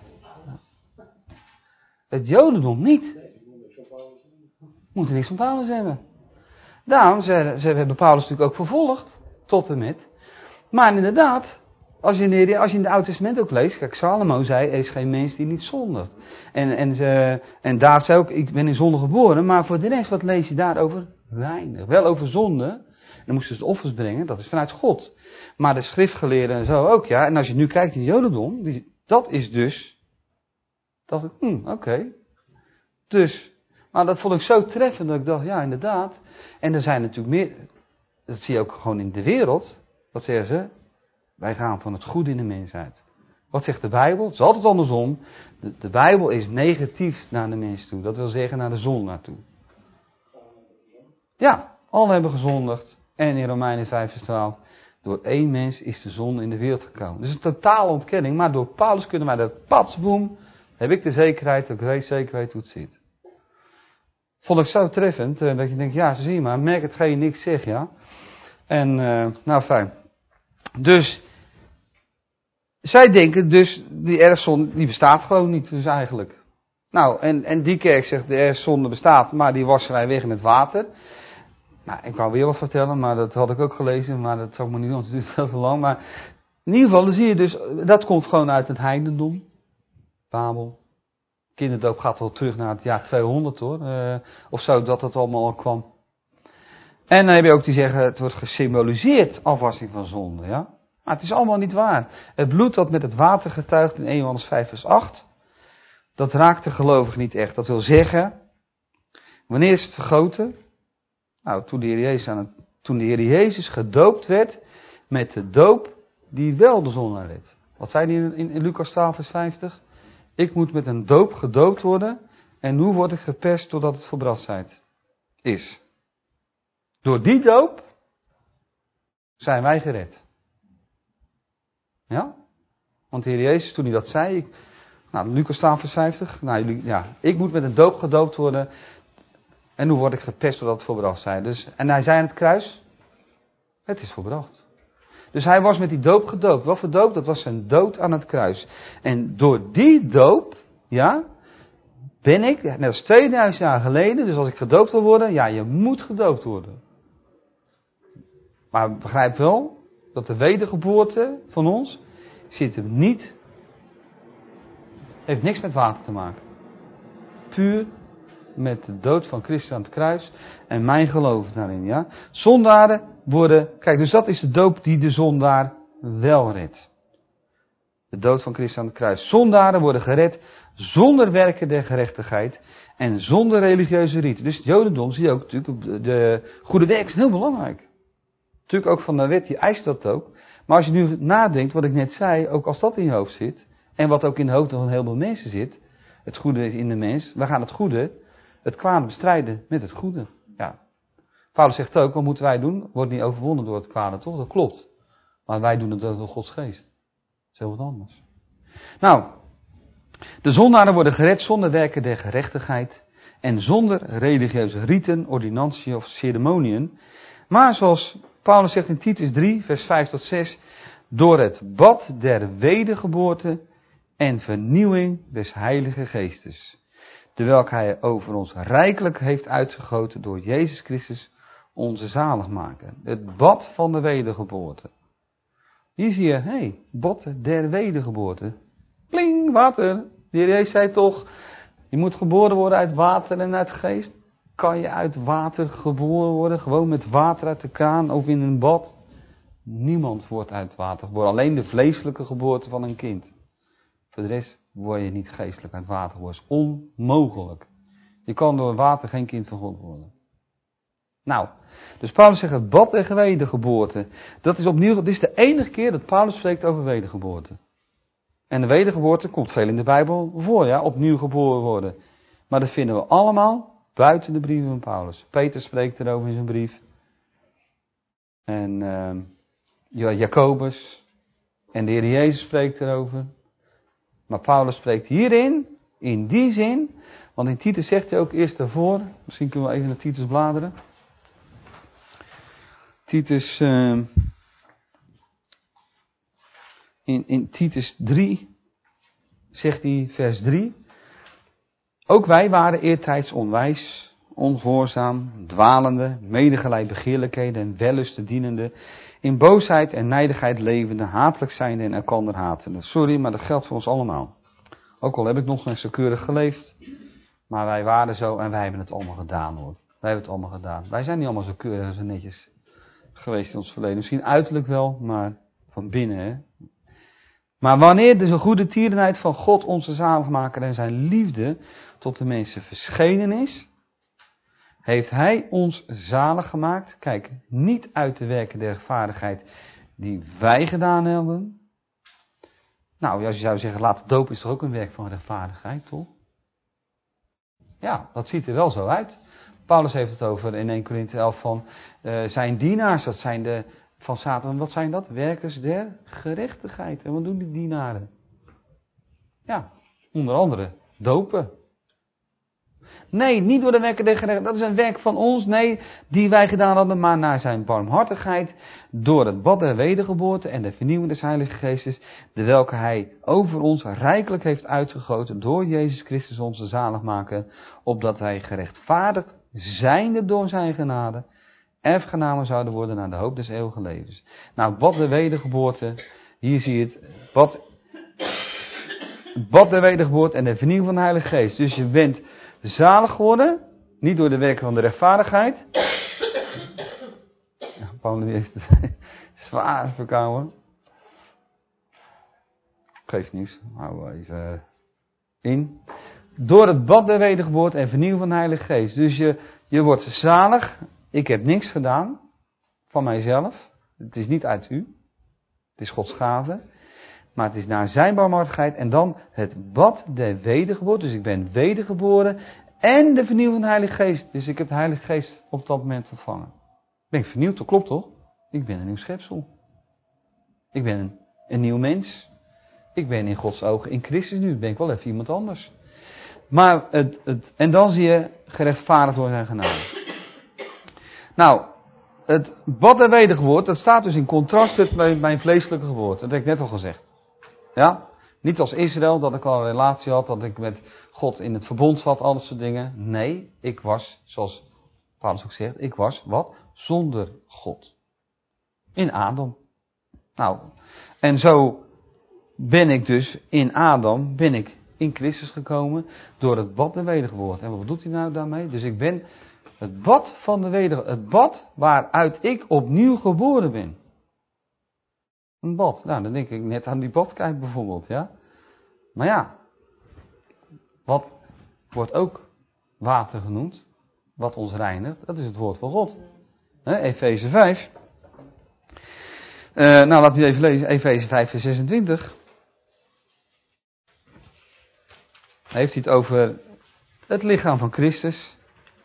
Het Jodendom niet. Moeten niks van Paulus hebben. Daarom, ze, ze hebben Paulus natuurlijk ook vervolgd, tot en met. Maar inderdaad, als je in de, als je in het Oude Testament ook leest, kijk, Salomo zei, er is geen mens die niet zondigt. En, en, ze, en daar zei ook, ik ben in zonde geboren, maar voor de rest, wat lees je daarover? Weinig. Wel over zonde, dan moesten ze offers brengen, dat is vanuit God. Maar de schriftgeleerden en zo ook, ja. En als je nu kijkt in het Jodendom, die, dat is dus, dacht ik, hm, oké. Okay. Dus, maar dat vond ik zo treffend dat ik dacht, ja, inderdaad. En er zijn natuurlijk meer, dat zie je ook gewoon in de wereld. Wat zeggen ze? Wij gaan van het goede in de mensheid. Wat zegt de Bijbel? Het is altijd andersom. De, de Bijbel is negatief naar de mens toe. Dat wil zeggen naar de zon naartoe. Ja, allen hebben gezondigd. En in Romeinen vijf vers twaalf. Door één mens is de zon in de wereld gekomen. Dus een totale ontkenning. Maar door Paulus kunnen wij dat patsboom. Heb ik de zekerheid, dat ik weet zeker weet hoe het zit. Vond ik zo treffend, uh, dat je denkt, ja, zie je maar, merk hetgeen je niks zegt, ja. En, uh, nou fijn. Dus, zij denken dus, die erfzonde, die bestaat gewoon niet, dus eigenlijk. Nou, en, en die kerk zegt, de erfzonde bestaat, maar die wassen wij weg met water. Nou, ik wou weer wat vertellen, maar dat had ik ook gelezen, maar dat zou ik me niet doen, want het duurt heel te lang. Maar in ieder geval, dan zie je dus, dat komt gewoon uit het heidendom. Babel. Kinderdoop gaat al terug naar het jaar tweehonderd hoor. Uh, of zo, dat het allemaal al kwam. En dan heb je ook die zeggen, het wordt gesymboliseerd, afwassing van zonde. Ja? Maar het is allemaal niet waar. Het bloed dat met het water getuigt in eerste Johannes vijf vers acht. Dat raakt de gelovige niet echt. Dat wil zeggen, wanneer is het vergoten? Nou, toen de Heer Jezus, aan het, toen de Heer Jezus gedoopt werd met de doop die wel de zonde redt. Wat zei hij in, in, in Lucas twaalf vers vijftig? Ik moet met een doop gedoopt worden. En nu word ik geperst totdat het volbrachtheid is. Door die doop zijn wij gered. Ja? Want de Heer Jezus, toen hij dat zei, ik, Nou, Lucas twaalf vers vijftig. Nou, jullie, ja, ik moet met een doop gedoopt worden. En hoe word ik gepest doordat het volbracht zijn. Dus, en hij zei aan het kruis, het is volbracht. Dus hij was met die doop gedoopt. Wat voor doop? Dat was zijn dood aan het kruis. En door die doop, ja, ben ik, net als tweeduizend jaar geleden, dus als ik gedoopt wil worden, ja, je moet gedoopt worden. Maar begrijp wel, dat de wedergeboorte van ons, zit hem niet, heeft niks met water te maken. Puur met de dood van Christus aan het kruis en mijn geloof daarin, ja. Zondaren worden, kijk, dus dat is de doop die de zondaar wel redt. De dood van Christus aan het kruis. Zondaren worden gered zonder werken der gerechtigheid en zonder religieuze riten. Dus het Jodendom zie je ook natuurlijk, de goede werken zijn heel belangrijk. Natuurlijk ook van de wet, die eist dat ook. Maar als je nu nadenkt, wat ik net zei, ook als dat in je hoofd zit, en wat ook in de hoofden van heel veel mensen zit, het goede is in de mens, we gaan het goede, het kwade bestrijden met het goede. Ja. Paulus zegt ook, wat moeten wij doen? Wordt niet overwonnen door het kwade, toch? Dat klopt. Maar wij doen het ook door Gods geest. Dat is heel wat anders. Nou, de zondaren worden gered zonder werken der gerechtigheid en zonder religieuze riten, ordinantie of ceremoniën. Maar zoals Paulus zegt in Titus drie, vers vijf tot zes, door het bad der wedergeboorte en vernieuwing des Heilige Geestes, terwijl hij over ons rijkelijk heeft uitgegoten door Jezus Christus, onze zaligmaker. Het bad van de wedergeboorte. Hier zie je, hé, hey, bad der wedergeboorte. Pling, water. De Heer Jezus zei toch, je moet geboren worden uit water en uit geest. Kan je uit water geboren worden, gewoon met water uit de kraan of in een bad? Niemand wordt uit water geboren, alleen de vleeselijke geboorte van een kind. Voor de rest word je niet geestelijk uit water geboren. Dat is onmogelijk. Je kan door water geen kind van God worden. Nou, dus Paulus zegt het bad der wedergeboorte. Dat is opnieuw, dit is de enige keer dat Paulus spreekt over wedergeboorte. En de wedergeboorte komt veel in de Bijbel voor, ja, opnieuw geboren worden. Maar dat vinden we allemaal buiten de brieven van Paulus. Peter spreekt erover in zijn brief. En uh, ja, Jacobus. En de Heer Jezus spreekt erover. Maar Paulus spreekt hierin, in die zin. Want in Titus zegt hij ook eerst daarvoor. Misschien kunnen we even naar Titus bladeren. Titus, uh, in, in Titus drie zegt hij, vers drie. Ook wij waren eertijds onwijs, ongehoorzaam, dwalende, medegelijk begeerlijkheden en wellusten dienende, in boosheid en nijdigheid levende, hatelijk zijnde en elkander hatende. Sorry, maar dat geldt voor ons allemaal. Ook al heb ik nog eens zo keurig geleefd, maar wij waren zo en wij hebben het allemaal gedaan hoor. Wij hebben het allemaal gedaan. Wij zijn niet allemaal zo keurig en zo netjes geweest in ons verleden. Misschien uiterlijk wel, maar van binnen hè. Maar wanneer dus een goede tierenheid van God onze zaligmaker en zijn liefde tot de mensen verschenen is, heeft hij ons zalig gemaakt. Kijk, niet uit de werken der rechtvaardigheid die wij gedaan hebben. Nou, als je zou zeggen, laten dopen is toch ook een werk van rechtvaardigheid, toch? Ja, dat ziet er wel zo uit. Paulus heeft het over in Eerste Korinthe elf van uh, zijn dienaars, dat zijn de van Satan. Wat zijn dat? Werkers der gerechtigheid. En wat doen die dienaren? Ja, onder andere dopen. Nee, niet door de werken der gerechtigheid. Dat is een werk van ons. Nee, die wij gedaan hadden, maar naar zijn barmhartigheid. Door het bad der wedergeboorte en de vernieuwing des Heilige Geestes. De welke hij over ons rijkelijk heeft uitgegoten door Jezus Christus onze zaligmaker. Opdat wij gerechtvaardigd zijnde door zijn genade erfgenamen zouden worden naar de hoop des eeuwige levens. Nou, bad der wedergeboorte. Hier zie je het. Bad, bad der wedergeboorte en de vernieuwing van de Heilige Geest. Dus je bent zalig geworden, niet door de werken van de rechtvaardigheid. Ja, Paulus heeft het zwaar verkouden. Geeft niets, houden we even in. Door het bad der wedergeboorte en vernieuwing van de Heilige Geest. Dus je, je wordt zalig. Ik heb niks gedaan van mijzelf. Het is niet uit u. Het is Gods gave. Maar het is naar zijn barmhartigheid. En dan het bad der wedergeboorte. Dus ik ben wedergeboren. En de vernieuwing van de Heilige Geest. Dus ik heb de Heilige Geest op dat moment ontvangen. Ben ik vernieuwd? Dat klopt toch? Ik ben een nieuw schepsel. Ik ben een, een nieuw mens. Ik ben in Gods ogen in Christus nu. Ben ik wel even iemand anders. Maar het, het, en dan zie je gerechtvaardigd door zijn genade. Nou, het bad en wedergeboorte, dat staat dus in contrast met mijn vleeselijke geboorte. Dat heb ik net al gezegd. Ja? Niet als Israël, dat ik al een relatie had, dat ik met God in het verbond zat, al dat soort dingen. Nee, ik was, zoals Paulus ook zegt, ik was wat? Zonder God. In Adam. Nou, en zo ben ik dus in Adam, ben ik in Christus gekomen door het bad en wedergeboorte. En wat doet hij nou daarmee? Dus ik ben het bad van de weder, het bad waaruit ik opnieuw geboren ben. Een bad. Nou, dan denk ik net aan die badkuip bijvoorbeeld, ja. Maar ja, wat wordt ook water genoemd, wat ons reinigt, dat is het woord van God. He, Efeze vijf. Uh, nou, laten we even lezen. Efeze vijf vers zesentwintig. Hij heeft het over het lichaam van Christus.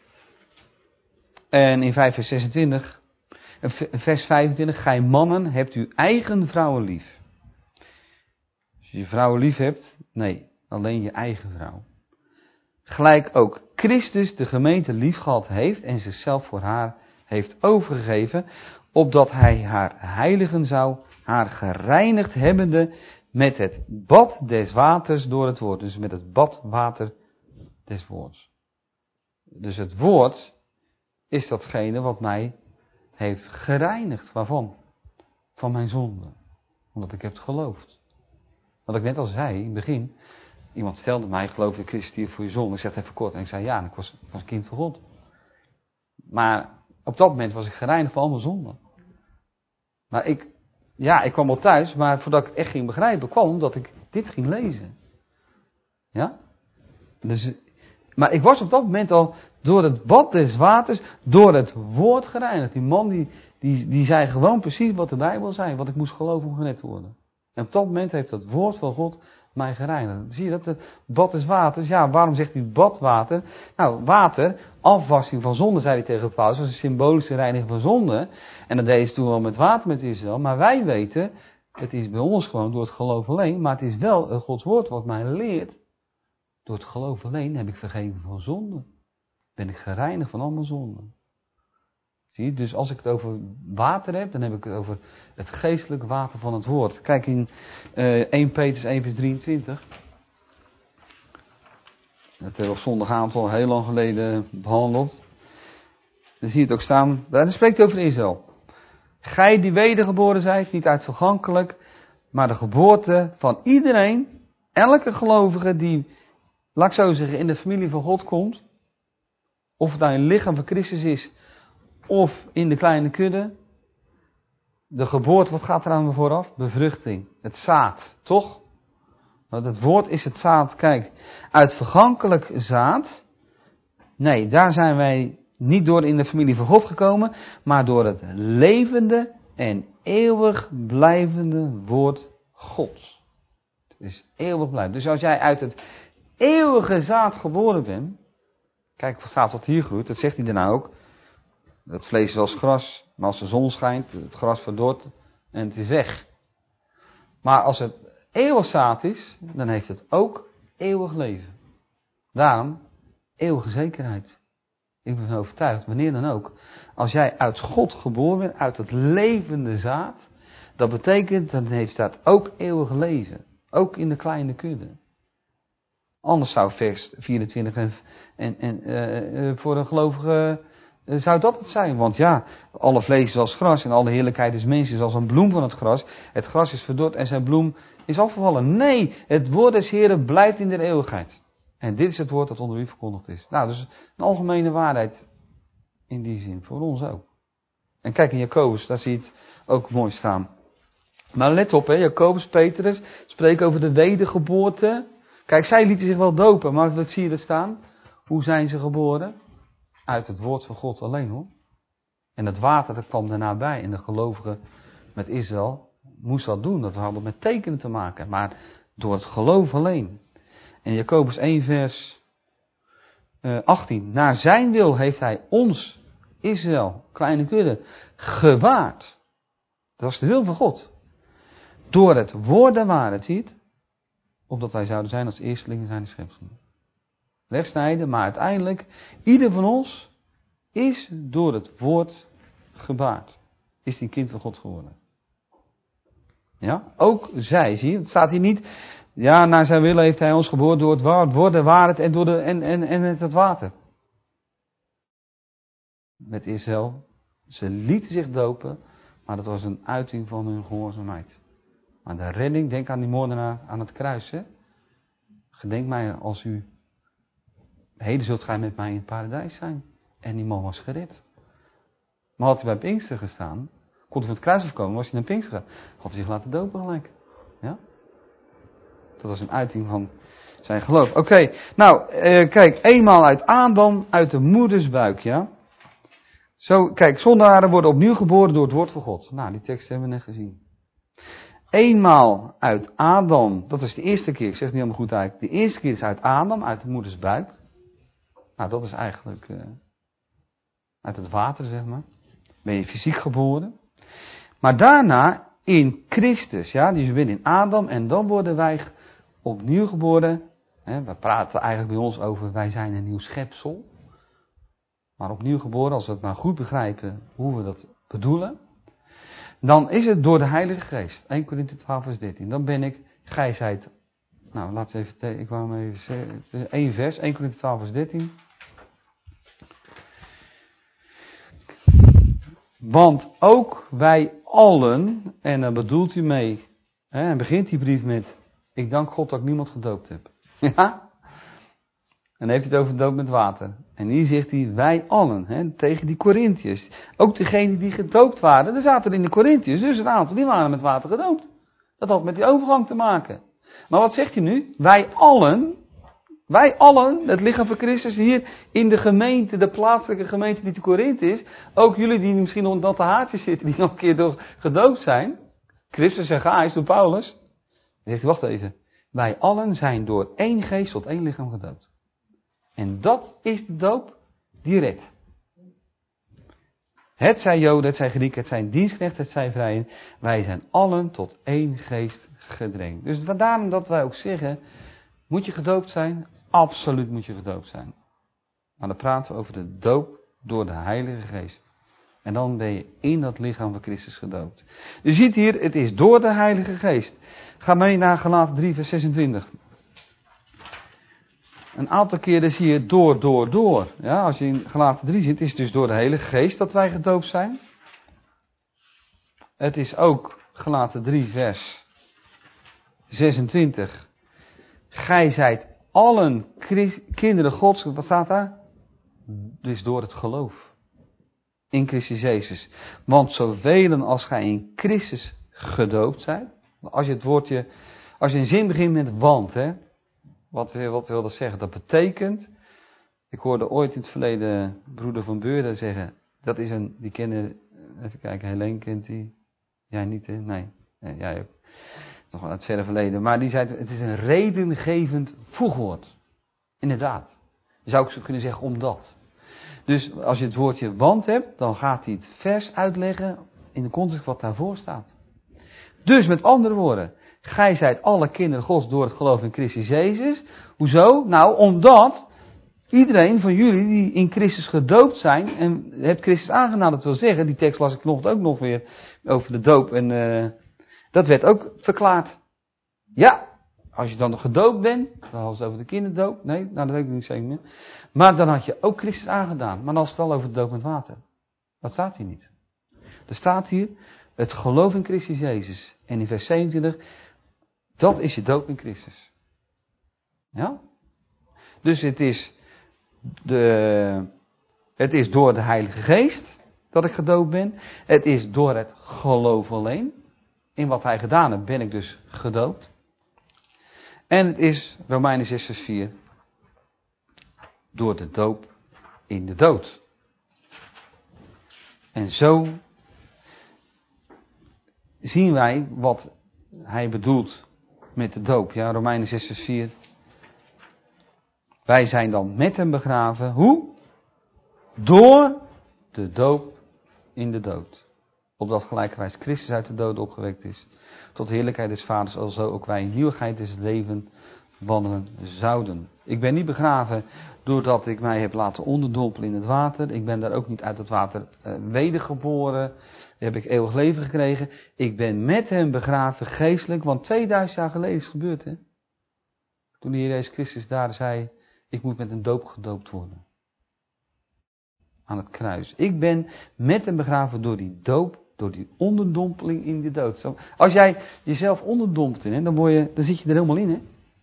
En in vijf vers zesentwintig, vers vijfentwintig, gij mannen hebt uw eigen vrouwen lief. Als je je vrouwen lief hebt, nee, alleen je eigen vrouw. Gelijk ook Christus de gemeente lief gehad heeft en zichzelf voor haar heeft overgegeven, opdat hij haar heiligen zou, haar gereinigd hebbende met het bad des waters door het woord. Dus met het badwater des woords. Dus het woord is datgene wat mij heeft gereinigd. Waarvan? Van mijn zonde. Omdat ik heb het geloofd. Wat ik net al zei in het begin. Iemand stelde mij, geloofde Christus hier voor je zonde? Ik zeg het even kort. En ik zei ja, en ik was, ik was een kind van God. Maar op dat moment was ik gereinigd van al mijn zonden. Maar ik, ja, ik kwam al thuis, maar voordat ik het echt ging begrijpen, kwam omdat ik dit ging lezen. Ja? Dus, maar ik was op dat moment al door het bad des waters, door het woord gereinigd. Die man die, die, die zei gewoon precies wat de Bijbel zei, wat ik moest geloven om gered te worden. En op dat moment heeft dat woord van God mij gereinigd. Zie je dat? Het bad des waters. Ja, waarom zegt hij badwater? Nou, water, afwassing van zonde, zei hij tegen Paulus, was een symbolische reiniging van zonde. En dat deed ze toen wel met water met Israël. Maar wij weten, het is bij ons gewoon door het geloof alleen, maar het is wel het Gods woord wat mij leert. Door het geloof alleen heb ik vergeven van zonde. Ben ik gereinigd van al mijn zonden. Zie je? Dus als ik het over water heb, dan heb ik het over het geestelijk water van het woord. Kijk in uh, eerste Petrus één vers drieëntwintig. Dat hebben we op zondagavond al heel lang geleden behandeld. Dan zie je het ook staan. Daar spreekt over Israël. Gij die wedergeboren zijt, niet uit vergankelijk, maar de geboorte van iedereen, elke gelovige die, laat ik zo zeggen, in de familie van God komt. Of het nou een lichaam van Christus is, of in de kleine kudde. De geboorte, wat gaat er aan vooraf? Bevruchting. Het zaad, toch? Want het woord is het zaad. Kijk, uit vergankelijk zaad. Nee, daar zijn wij niet door in de familie van God gekomen. Maar door het levende en eeuwig blijvende woord Gods. Het is eeuwig blijvend. Dus als jij uit het eeuwige zaad geboren bent. Kijk, wat staat wat hier groeit. Dat zegt hij daarna ook. Het vlees is als gras, maar als de zon schijnt, het gras verdort en het is weg. Maar als het eeuwig zaad is, dan heeft het ook eeuwig leven. Daarom, eeuwige zekerheid. Ik ben overtuigd, wanneer dan ook. Als jij uit God geboren bent, uit het levende zaad, dat betekent, dan heeft dat ook eeuwig leven. Ook in de kleine kudde. Anders zou vers vierentwintig en, en, en uh, uh, voor een gelovige... Zou dat het zijn? Want ja, alle vlees is als gras en alle heerlijkheid is mens is als een bloem van het gras. Het gras is verdord en zijn bloem is afgevallen. Nee, het woord des Heren blijft in de eeuwigheid. En dit is het woord dat onder u verkondigd is. Nou, dus een algemene waarheid in die zin, voor ons ook. En kijk in Jacobus, daar zie je het ook mooi staan. Maar let op, hè, Jacobus, Petrus spreken over de wedergeboorte. Kijk, zij lieten zich wel dopen, maar wat zie je er staan? Hoe zijn ze geboren? Uit het woord van God alleen hoor. En het water dat kwam daarna bij. En de gelovigen met Israël moest dat doen. Dat hadden met tekenen te maken. Maar door het geloof alleen. En Jacobus één vers uh, achttien. Naar zijn wil heeft hij ons, Israël, kleine kudde, gewaard. Dat was de wil van God. Door het woord der waarheid, zie je het? opdat wij zouden zijn als eerstelingen zijn de schepselen. Wegsnijden, maar uiteindelijk, ieder van ons is door het woord gebaard. Is die kind van God geworden. Ja, ook zij, zie je, het staat hier niet, ja, naar zijn willen heeft hij ons geboren door het woord, de waarheid en, door de, en, en, en met het water. Met Israël, ze lieten zich dopen, maar dat was een uiting van hun gehoorzaamheid. Maar de redding, denk aan die moordenaar aan het kruis, hè. Gedenk mij als u, heden zult gij met mij in het paradijs zijn. En die man was gered. Maar had hij bij Pinkster gestaan, kon hij van het kruis afkomen, was hij naar Pinkster gegaan, had hij zich laten dopen gelijk. Ja? Dat was een uiting van zijn geloof. Oké, okay. nou, eh, kijk, eenmaal uit Adam, uit de moedersbuik, ja. Zo, kijk, zondaren worden opnieuw geboren door het woord van God. Nou, die tekst hebben we net gezien. Eenmaal uit Adam, dat is de eerste keer, ik zeg het niet helemaal goed eigenlijk. De eerste keer is uit Adam, uit de moeders buik. Nou, dat is eigenlijk uh, uit het water, zeg maar. Ben je fysiek geboren. Maar daarna in Christus, ja, dus we zijn in Adam en dan worden wij opnieuw geboren. Hè, we praten eigenlijk bij ons over, wij zijn een nieuw schepsel. Maar opnieuw geboren, als we het maar goed begrijpen hoe we dat bedoelen. Dan is het door de Heilige Geest. Eerste Korinthe twaalf vers dertien. Dan ben ik, gij zijt, nou laten we even, ik wou hem even zeggen, het is één vers, Eerste Korinthe twaalf vers dertien. Want ook wij allen, en dan bedoelt hij mee, hè, en begint die brief met, ik dank God dat ik niemand gedoopt heb. Ja? En dan heeft hij het over doop met water. En hier zegt hij, wij allen, hè, tegen die Korintiërs. Ook degenen die gedoopt waren, er zaten in de Korintiërs, dus een aantal die waren met water gedoopt. Dat had met die overgang te maken. Maar wat zegt hij nu? Wij allen, wij allen, het lichaam van Christus hier in de gemeente, de plaatselijke gemeente die te Korinthe is. Ook jullie die misschien onder natte haartjes zitten, die nog een keer door gedoopt zijn. Christus en Gaius door Paulus. Dan zegt hij, wacht even. Wij allen zijn door één geest tot één lichaam gedoopt. En dat is de doop die redt. Het zijn Joden, het zijn Grieken, het zijn dienstknechten, het zijn vrijen. Wij zijn allen tot één geest gedrenkt. Dus daarom dat wij ook zeggen, moet je gedoopt zijn? Absoluut moet je gedoopt zijn. Maar dan praten we over de doop door de Heilige Geest. En dan ben je in dat lichaam van Christus gedoopt. Je ziet hier, het is door de Heilige Geest. Ga mee naar Galaten drie vers zesentwintig. Een aantal keren zie je door, door, door. Ja, als je in Galaten drie zit, is het dus door de Heilige Geest dat wij gedoopt zijn. Het is ook Galaten drie vers zesentwintig. Gij zijt allen kinderen Gods. Wat staat daar? Dus door het geloof. In Christus Jezus. Want zoveel als gij in Christus gedoopt zijt. Als je het woordje, als je een zin begint met want, hè. Wat, wat wil dat zeggen? Dat betekent, ik hoorde ooit in het verleden broeder van Beurden zeggen, dat is een, die kennen, even kijken, Helene kent die, jij niet hè? Nee, nee jij ook, nog wel uit het verre verleden, maar die zei, het is een redengevend voegwoord. Inderdaad. Je zou ook kunnen zeggen omdat. Dus als je het woordje want hebt, dan gaat hij het vers uitleggen in de context wat daarvoor staat. Dus met andere woorden, gij zijt alle kinderen Gods door het geloof in Christus Jezus. Hoezo? Nou, omdat iedereen van jullie die in Christus gedoopt zijn en hebt Christus aangenomen, dat wil zeggen, die tekst las ik vanochtend ook nog weer over de doop en uh, dat werd ook verklaard. Ja, als je dan nog gedoopt bent, dan hadden ze het over de kinderdoop, nee, nou dat weet ik niet zeker meer. Maar dan had je ook Christus aangedaan, maar dan is het al over de doop met water. Dat staat hier niet. Er staat hier, het geloof in Christus Jezus. En in vers zevenentwintig, dat is je doop in Christus. Ja? Dus het is, de, het is door de Heilige Geest dat ik gedoopt ben. Het is door het geloof alleen. In wat hij gedaan heeft ben ik dus gedoopt. En het is, Romeinen zes vers vier, door de doop in de dood. En zo zien wij wat hij bedoelt met de doop. Ja, Romeinen zes vers vier. Wij zijn dan met hem begraven. Hoe? Door de doop in de dood. opdat gelijkerwijs Christus uit de dood opgewekt is, tot de heerlijkheid des vaders, alzo ook wij in nieuwigheid des leven wandelen zouden. Ik ben niet begraven doordat ik mij heb laten onderdompelen in het water. Ik ben daar ook niet uit het water uh, wedergeboren. Heb ik eeuwig leven gekregen. Ik ben met hem begraven geestelijk, want tweeduizend jaar geleden is het gebeurd, hè? Toen de Heer Jezus Christus daar zei, ik moet met een doop gedoopt worden. Aan het kruis. Ik ben met hem begraven door die doop, door die onderdompeling in de dood. Zo, als jij jezelf onderdompelt in, hè, dan, word je, dan zit je er helemaal in, hè?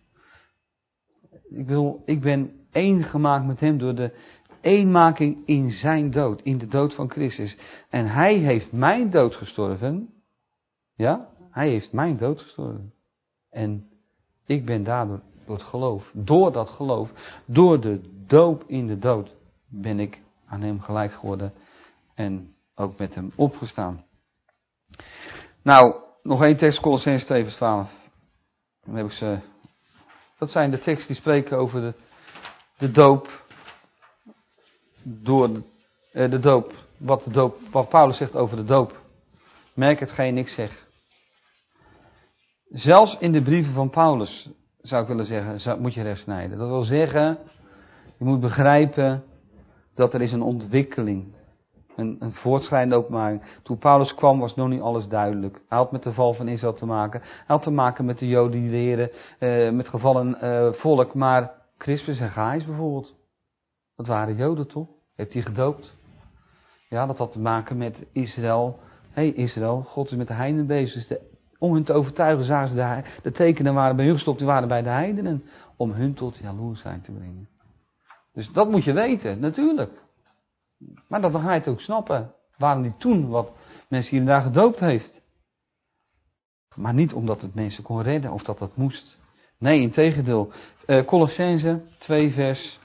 Ik wil, ik ben één gemaakt met hem door de eenmaking in zijn dood, in de dood van Christus. En hij heeft mijn dood gestorven. Ja, hij heeft mijn dood gestorven. En ik ben daardoor, door het geloof, door dat geloof, door de doop in de dood, ben ik aan hem gelijk geworden en ook met hem opgestaan. Nou, nog één tekst, Kolossenzen twee vers twaalf. Dan heb ik ze. Dat zijn de teksten die spreken over de, de doop. Door de, eh, de doop. Wat de doop. Wat Paulus zegt over de doop. Merk hetgeen ik zeg. Zelfs in de brieven van Paulus, zou ik willen zeggen, zou, moet je recht snijden. Dat wil zeggen, je moet begrijpen dat er is een ontwikkeling. Een, een voortschrijdende openbaring. Toen Paulus kwam was nog niet alles duidelijk. Hij had met de val van Israël te maken. Hij had te maken met de Joden die leren, uh, met gevallen uh, volk. Maar Crispus en Gaius bijvoorbeeld, dat waren Joden toch? Heeft hij gedoopt? Ja, dat had te maken met Israël. Hé hey, Israël, God is met de heidenen bezig. Dus de, om hun te overtuigen zagen ze de, de tekenen waren bij hun gestopt, die waren bij de heidenen. Om hun tot jaloersheid te brengen. Dus dat moet je weten, natuurlijk. Maar dan ga je het ook snappen. Waarom niet toen wat mensen hier en daar gedoopt heeft. Maar niet omdat het mensen kon redden of dat dat moest. Nee, integendeel. Uh, Kolossenzen twee vers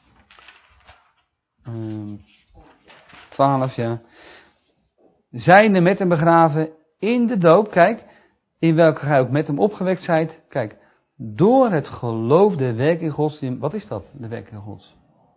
um, twaalf, ja. Zijnde met hem begraven in de doop, kijk, in welke gij ook met hem opgewekt zijt. Kijk, door het geloof de werking Gods. Wat is dat, de werking Gods?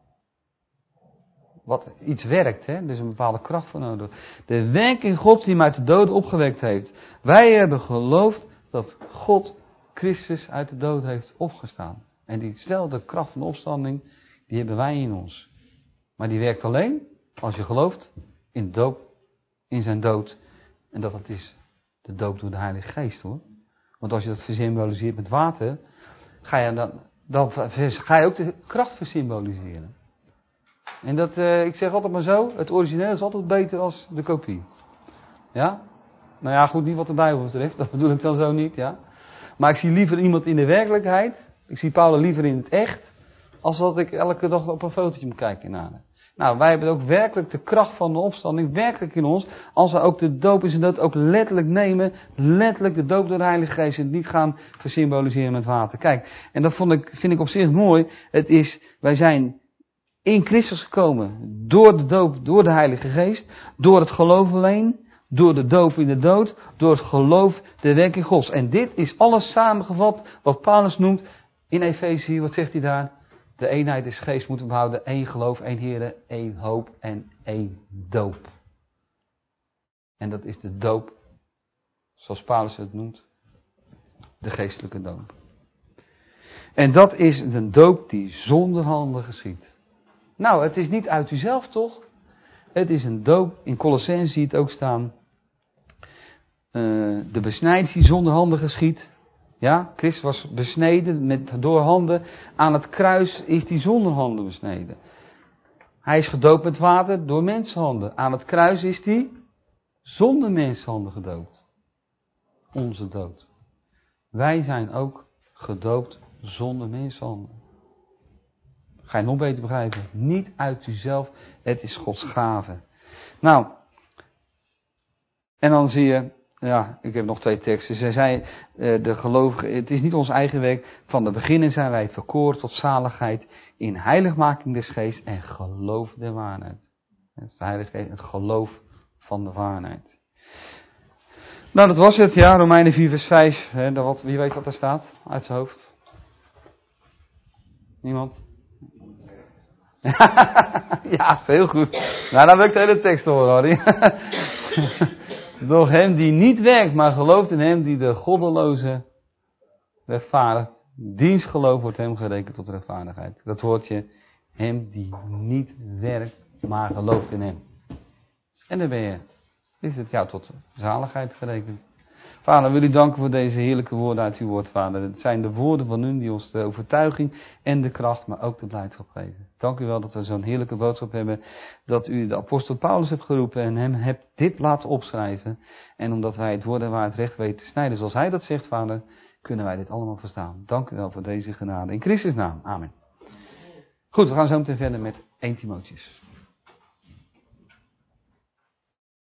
Wat iets werkt, hè? Er is een bepaalde kracht voor nodig. De werking Gods die hem uit de dood opgewekt heeft. Wij hebben geloofd dat God Christus uit de dood heeft opgestaan. En diezelfde kracht van de opstanding, die hebben wij in ons. Maar die werkt alleen als je gelooft in de doop, in zijn dood. En dat dat is de doop door de Heilige Geest, hoor. Want als je dat versymboliseert met water, ga je, dan, dan ga je ook de kracht versymboliseren. En dat, uh, ik zeg altijd maar zo, het origineel is altijd beter als de kopie. Ja? Nou ja, goed, niet wat de Bijbel betreft, dat bedoel ik dan zo niet, ja. Maar ik zie liever iemand in de werkelijkheid, ik zie Paulus liever in het echt, als dat ik elke dag op een fotootje moet kijken naar. Nou, wij hebben ook werkelijk de kracht van de opstanding, werkelijk in ons, als we ook de doop in zijn dood ook letterlijk nemen, letterlijk de doop door de Heilige Geest en niet gaan versymboliseren met water. Kijk, en dat vond ik, vind ik op zich mooi, het is, wij zijn in Christus gekomen, door de doop, door de Heilige Geest, door het geloof alleen, door de doop in de dood, door het geloof de werking Gods. En dit is alles samengevat wat Paulus noemt in Efeze, wat zegt hij daar? De eenheid des Geest moeten we behouden, één geloof, één Here, één hoop en één doop. En dat is de doop, zoals Paulus het noemt, de geestelijke doop. En dat is een doop die zonder handen geschiet. Nou, het is niet uit uzelf toch? Het is een doop. In Kolossenzen zie je het ook staan. Uh, de besnijding die zonder handen geschiet. Ja, Christus was besneden met, door handen. Aan het kruis is hij zonder handen besneden. Hij is gedoopt met water door mensenhanden. Aan het kruis is hij zonder mensenhanden gedoopt. Onze dood. Wij zijn ook gedoopt zonder mensenhanden. Ga je nog beter begrijpen. Niet uit uzelf. Het is Gods gave. Nou. En dan zie je. Ja, ik heb nog twee teksten. Zij zei, de gelovigen, het is niet ons eigen werk. Van de beginnen zijn wij verkoren tot zaligheid. In heiligmaking des geest en geloof der waarheid. Het is de Heilige Geest, het geloof van de waarheid. Nou, dat was het. Ja, Romeinen vier vers vijf. Hè, wat, wie weet wat daar staat? Uit zijn hoofd. Niemand? Ja, heel goed. Nou, dan wil ik de hele tekst horen, Harry. Doch hem die niet werkt, maar gelooft in hem die de goddeloze rechtvaardigt, diens geloof wordt hem gerekend tot rechtvaardigheid. Dat woordje, hem die niet werkt, maar gelooft in hem. En dan ben je, is het jou tot zaligheid gerekend. Vader, wil u danken voor deze heerlijke woorden uit uw woord, Vader. Het zijn de woorden van u die ons de overtuiging en de kracht, maar ook de blijdschap geven. Dank u wel dat we zo'n heerlijke boodschap hebben, dat u de apostel Paulus hebt geroepen en hem hebt dit laten opschrijven. En omdat wij het woord en waarheid recht weten te snijden zoals hij dat zegt, Vader, kunnen wij dit allemaal verstaan. Dank u wel voor deze genade. In Christus naam. Amen. Goed, we gaan zo meteen verder met Eerste Timotheüs.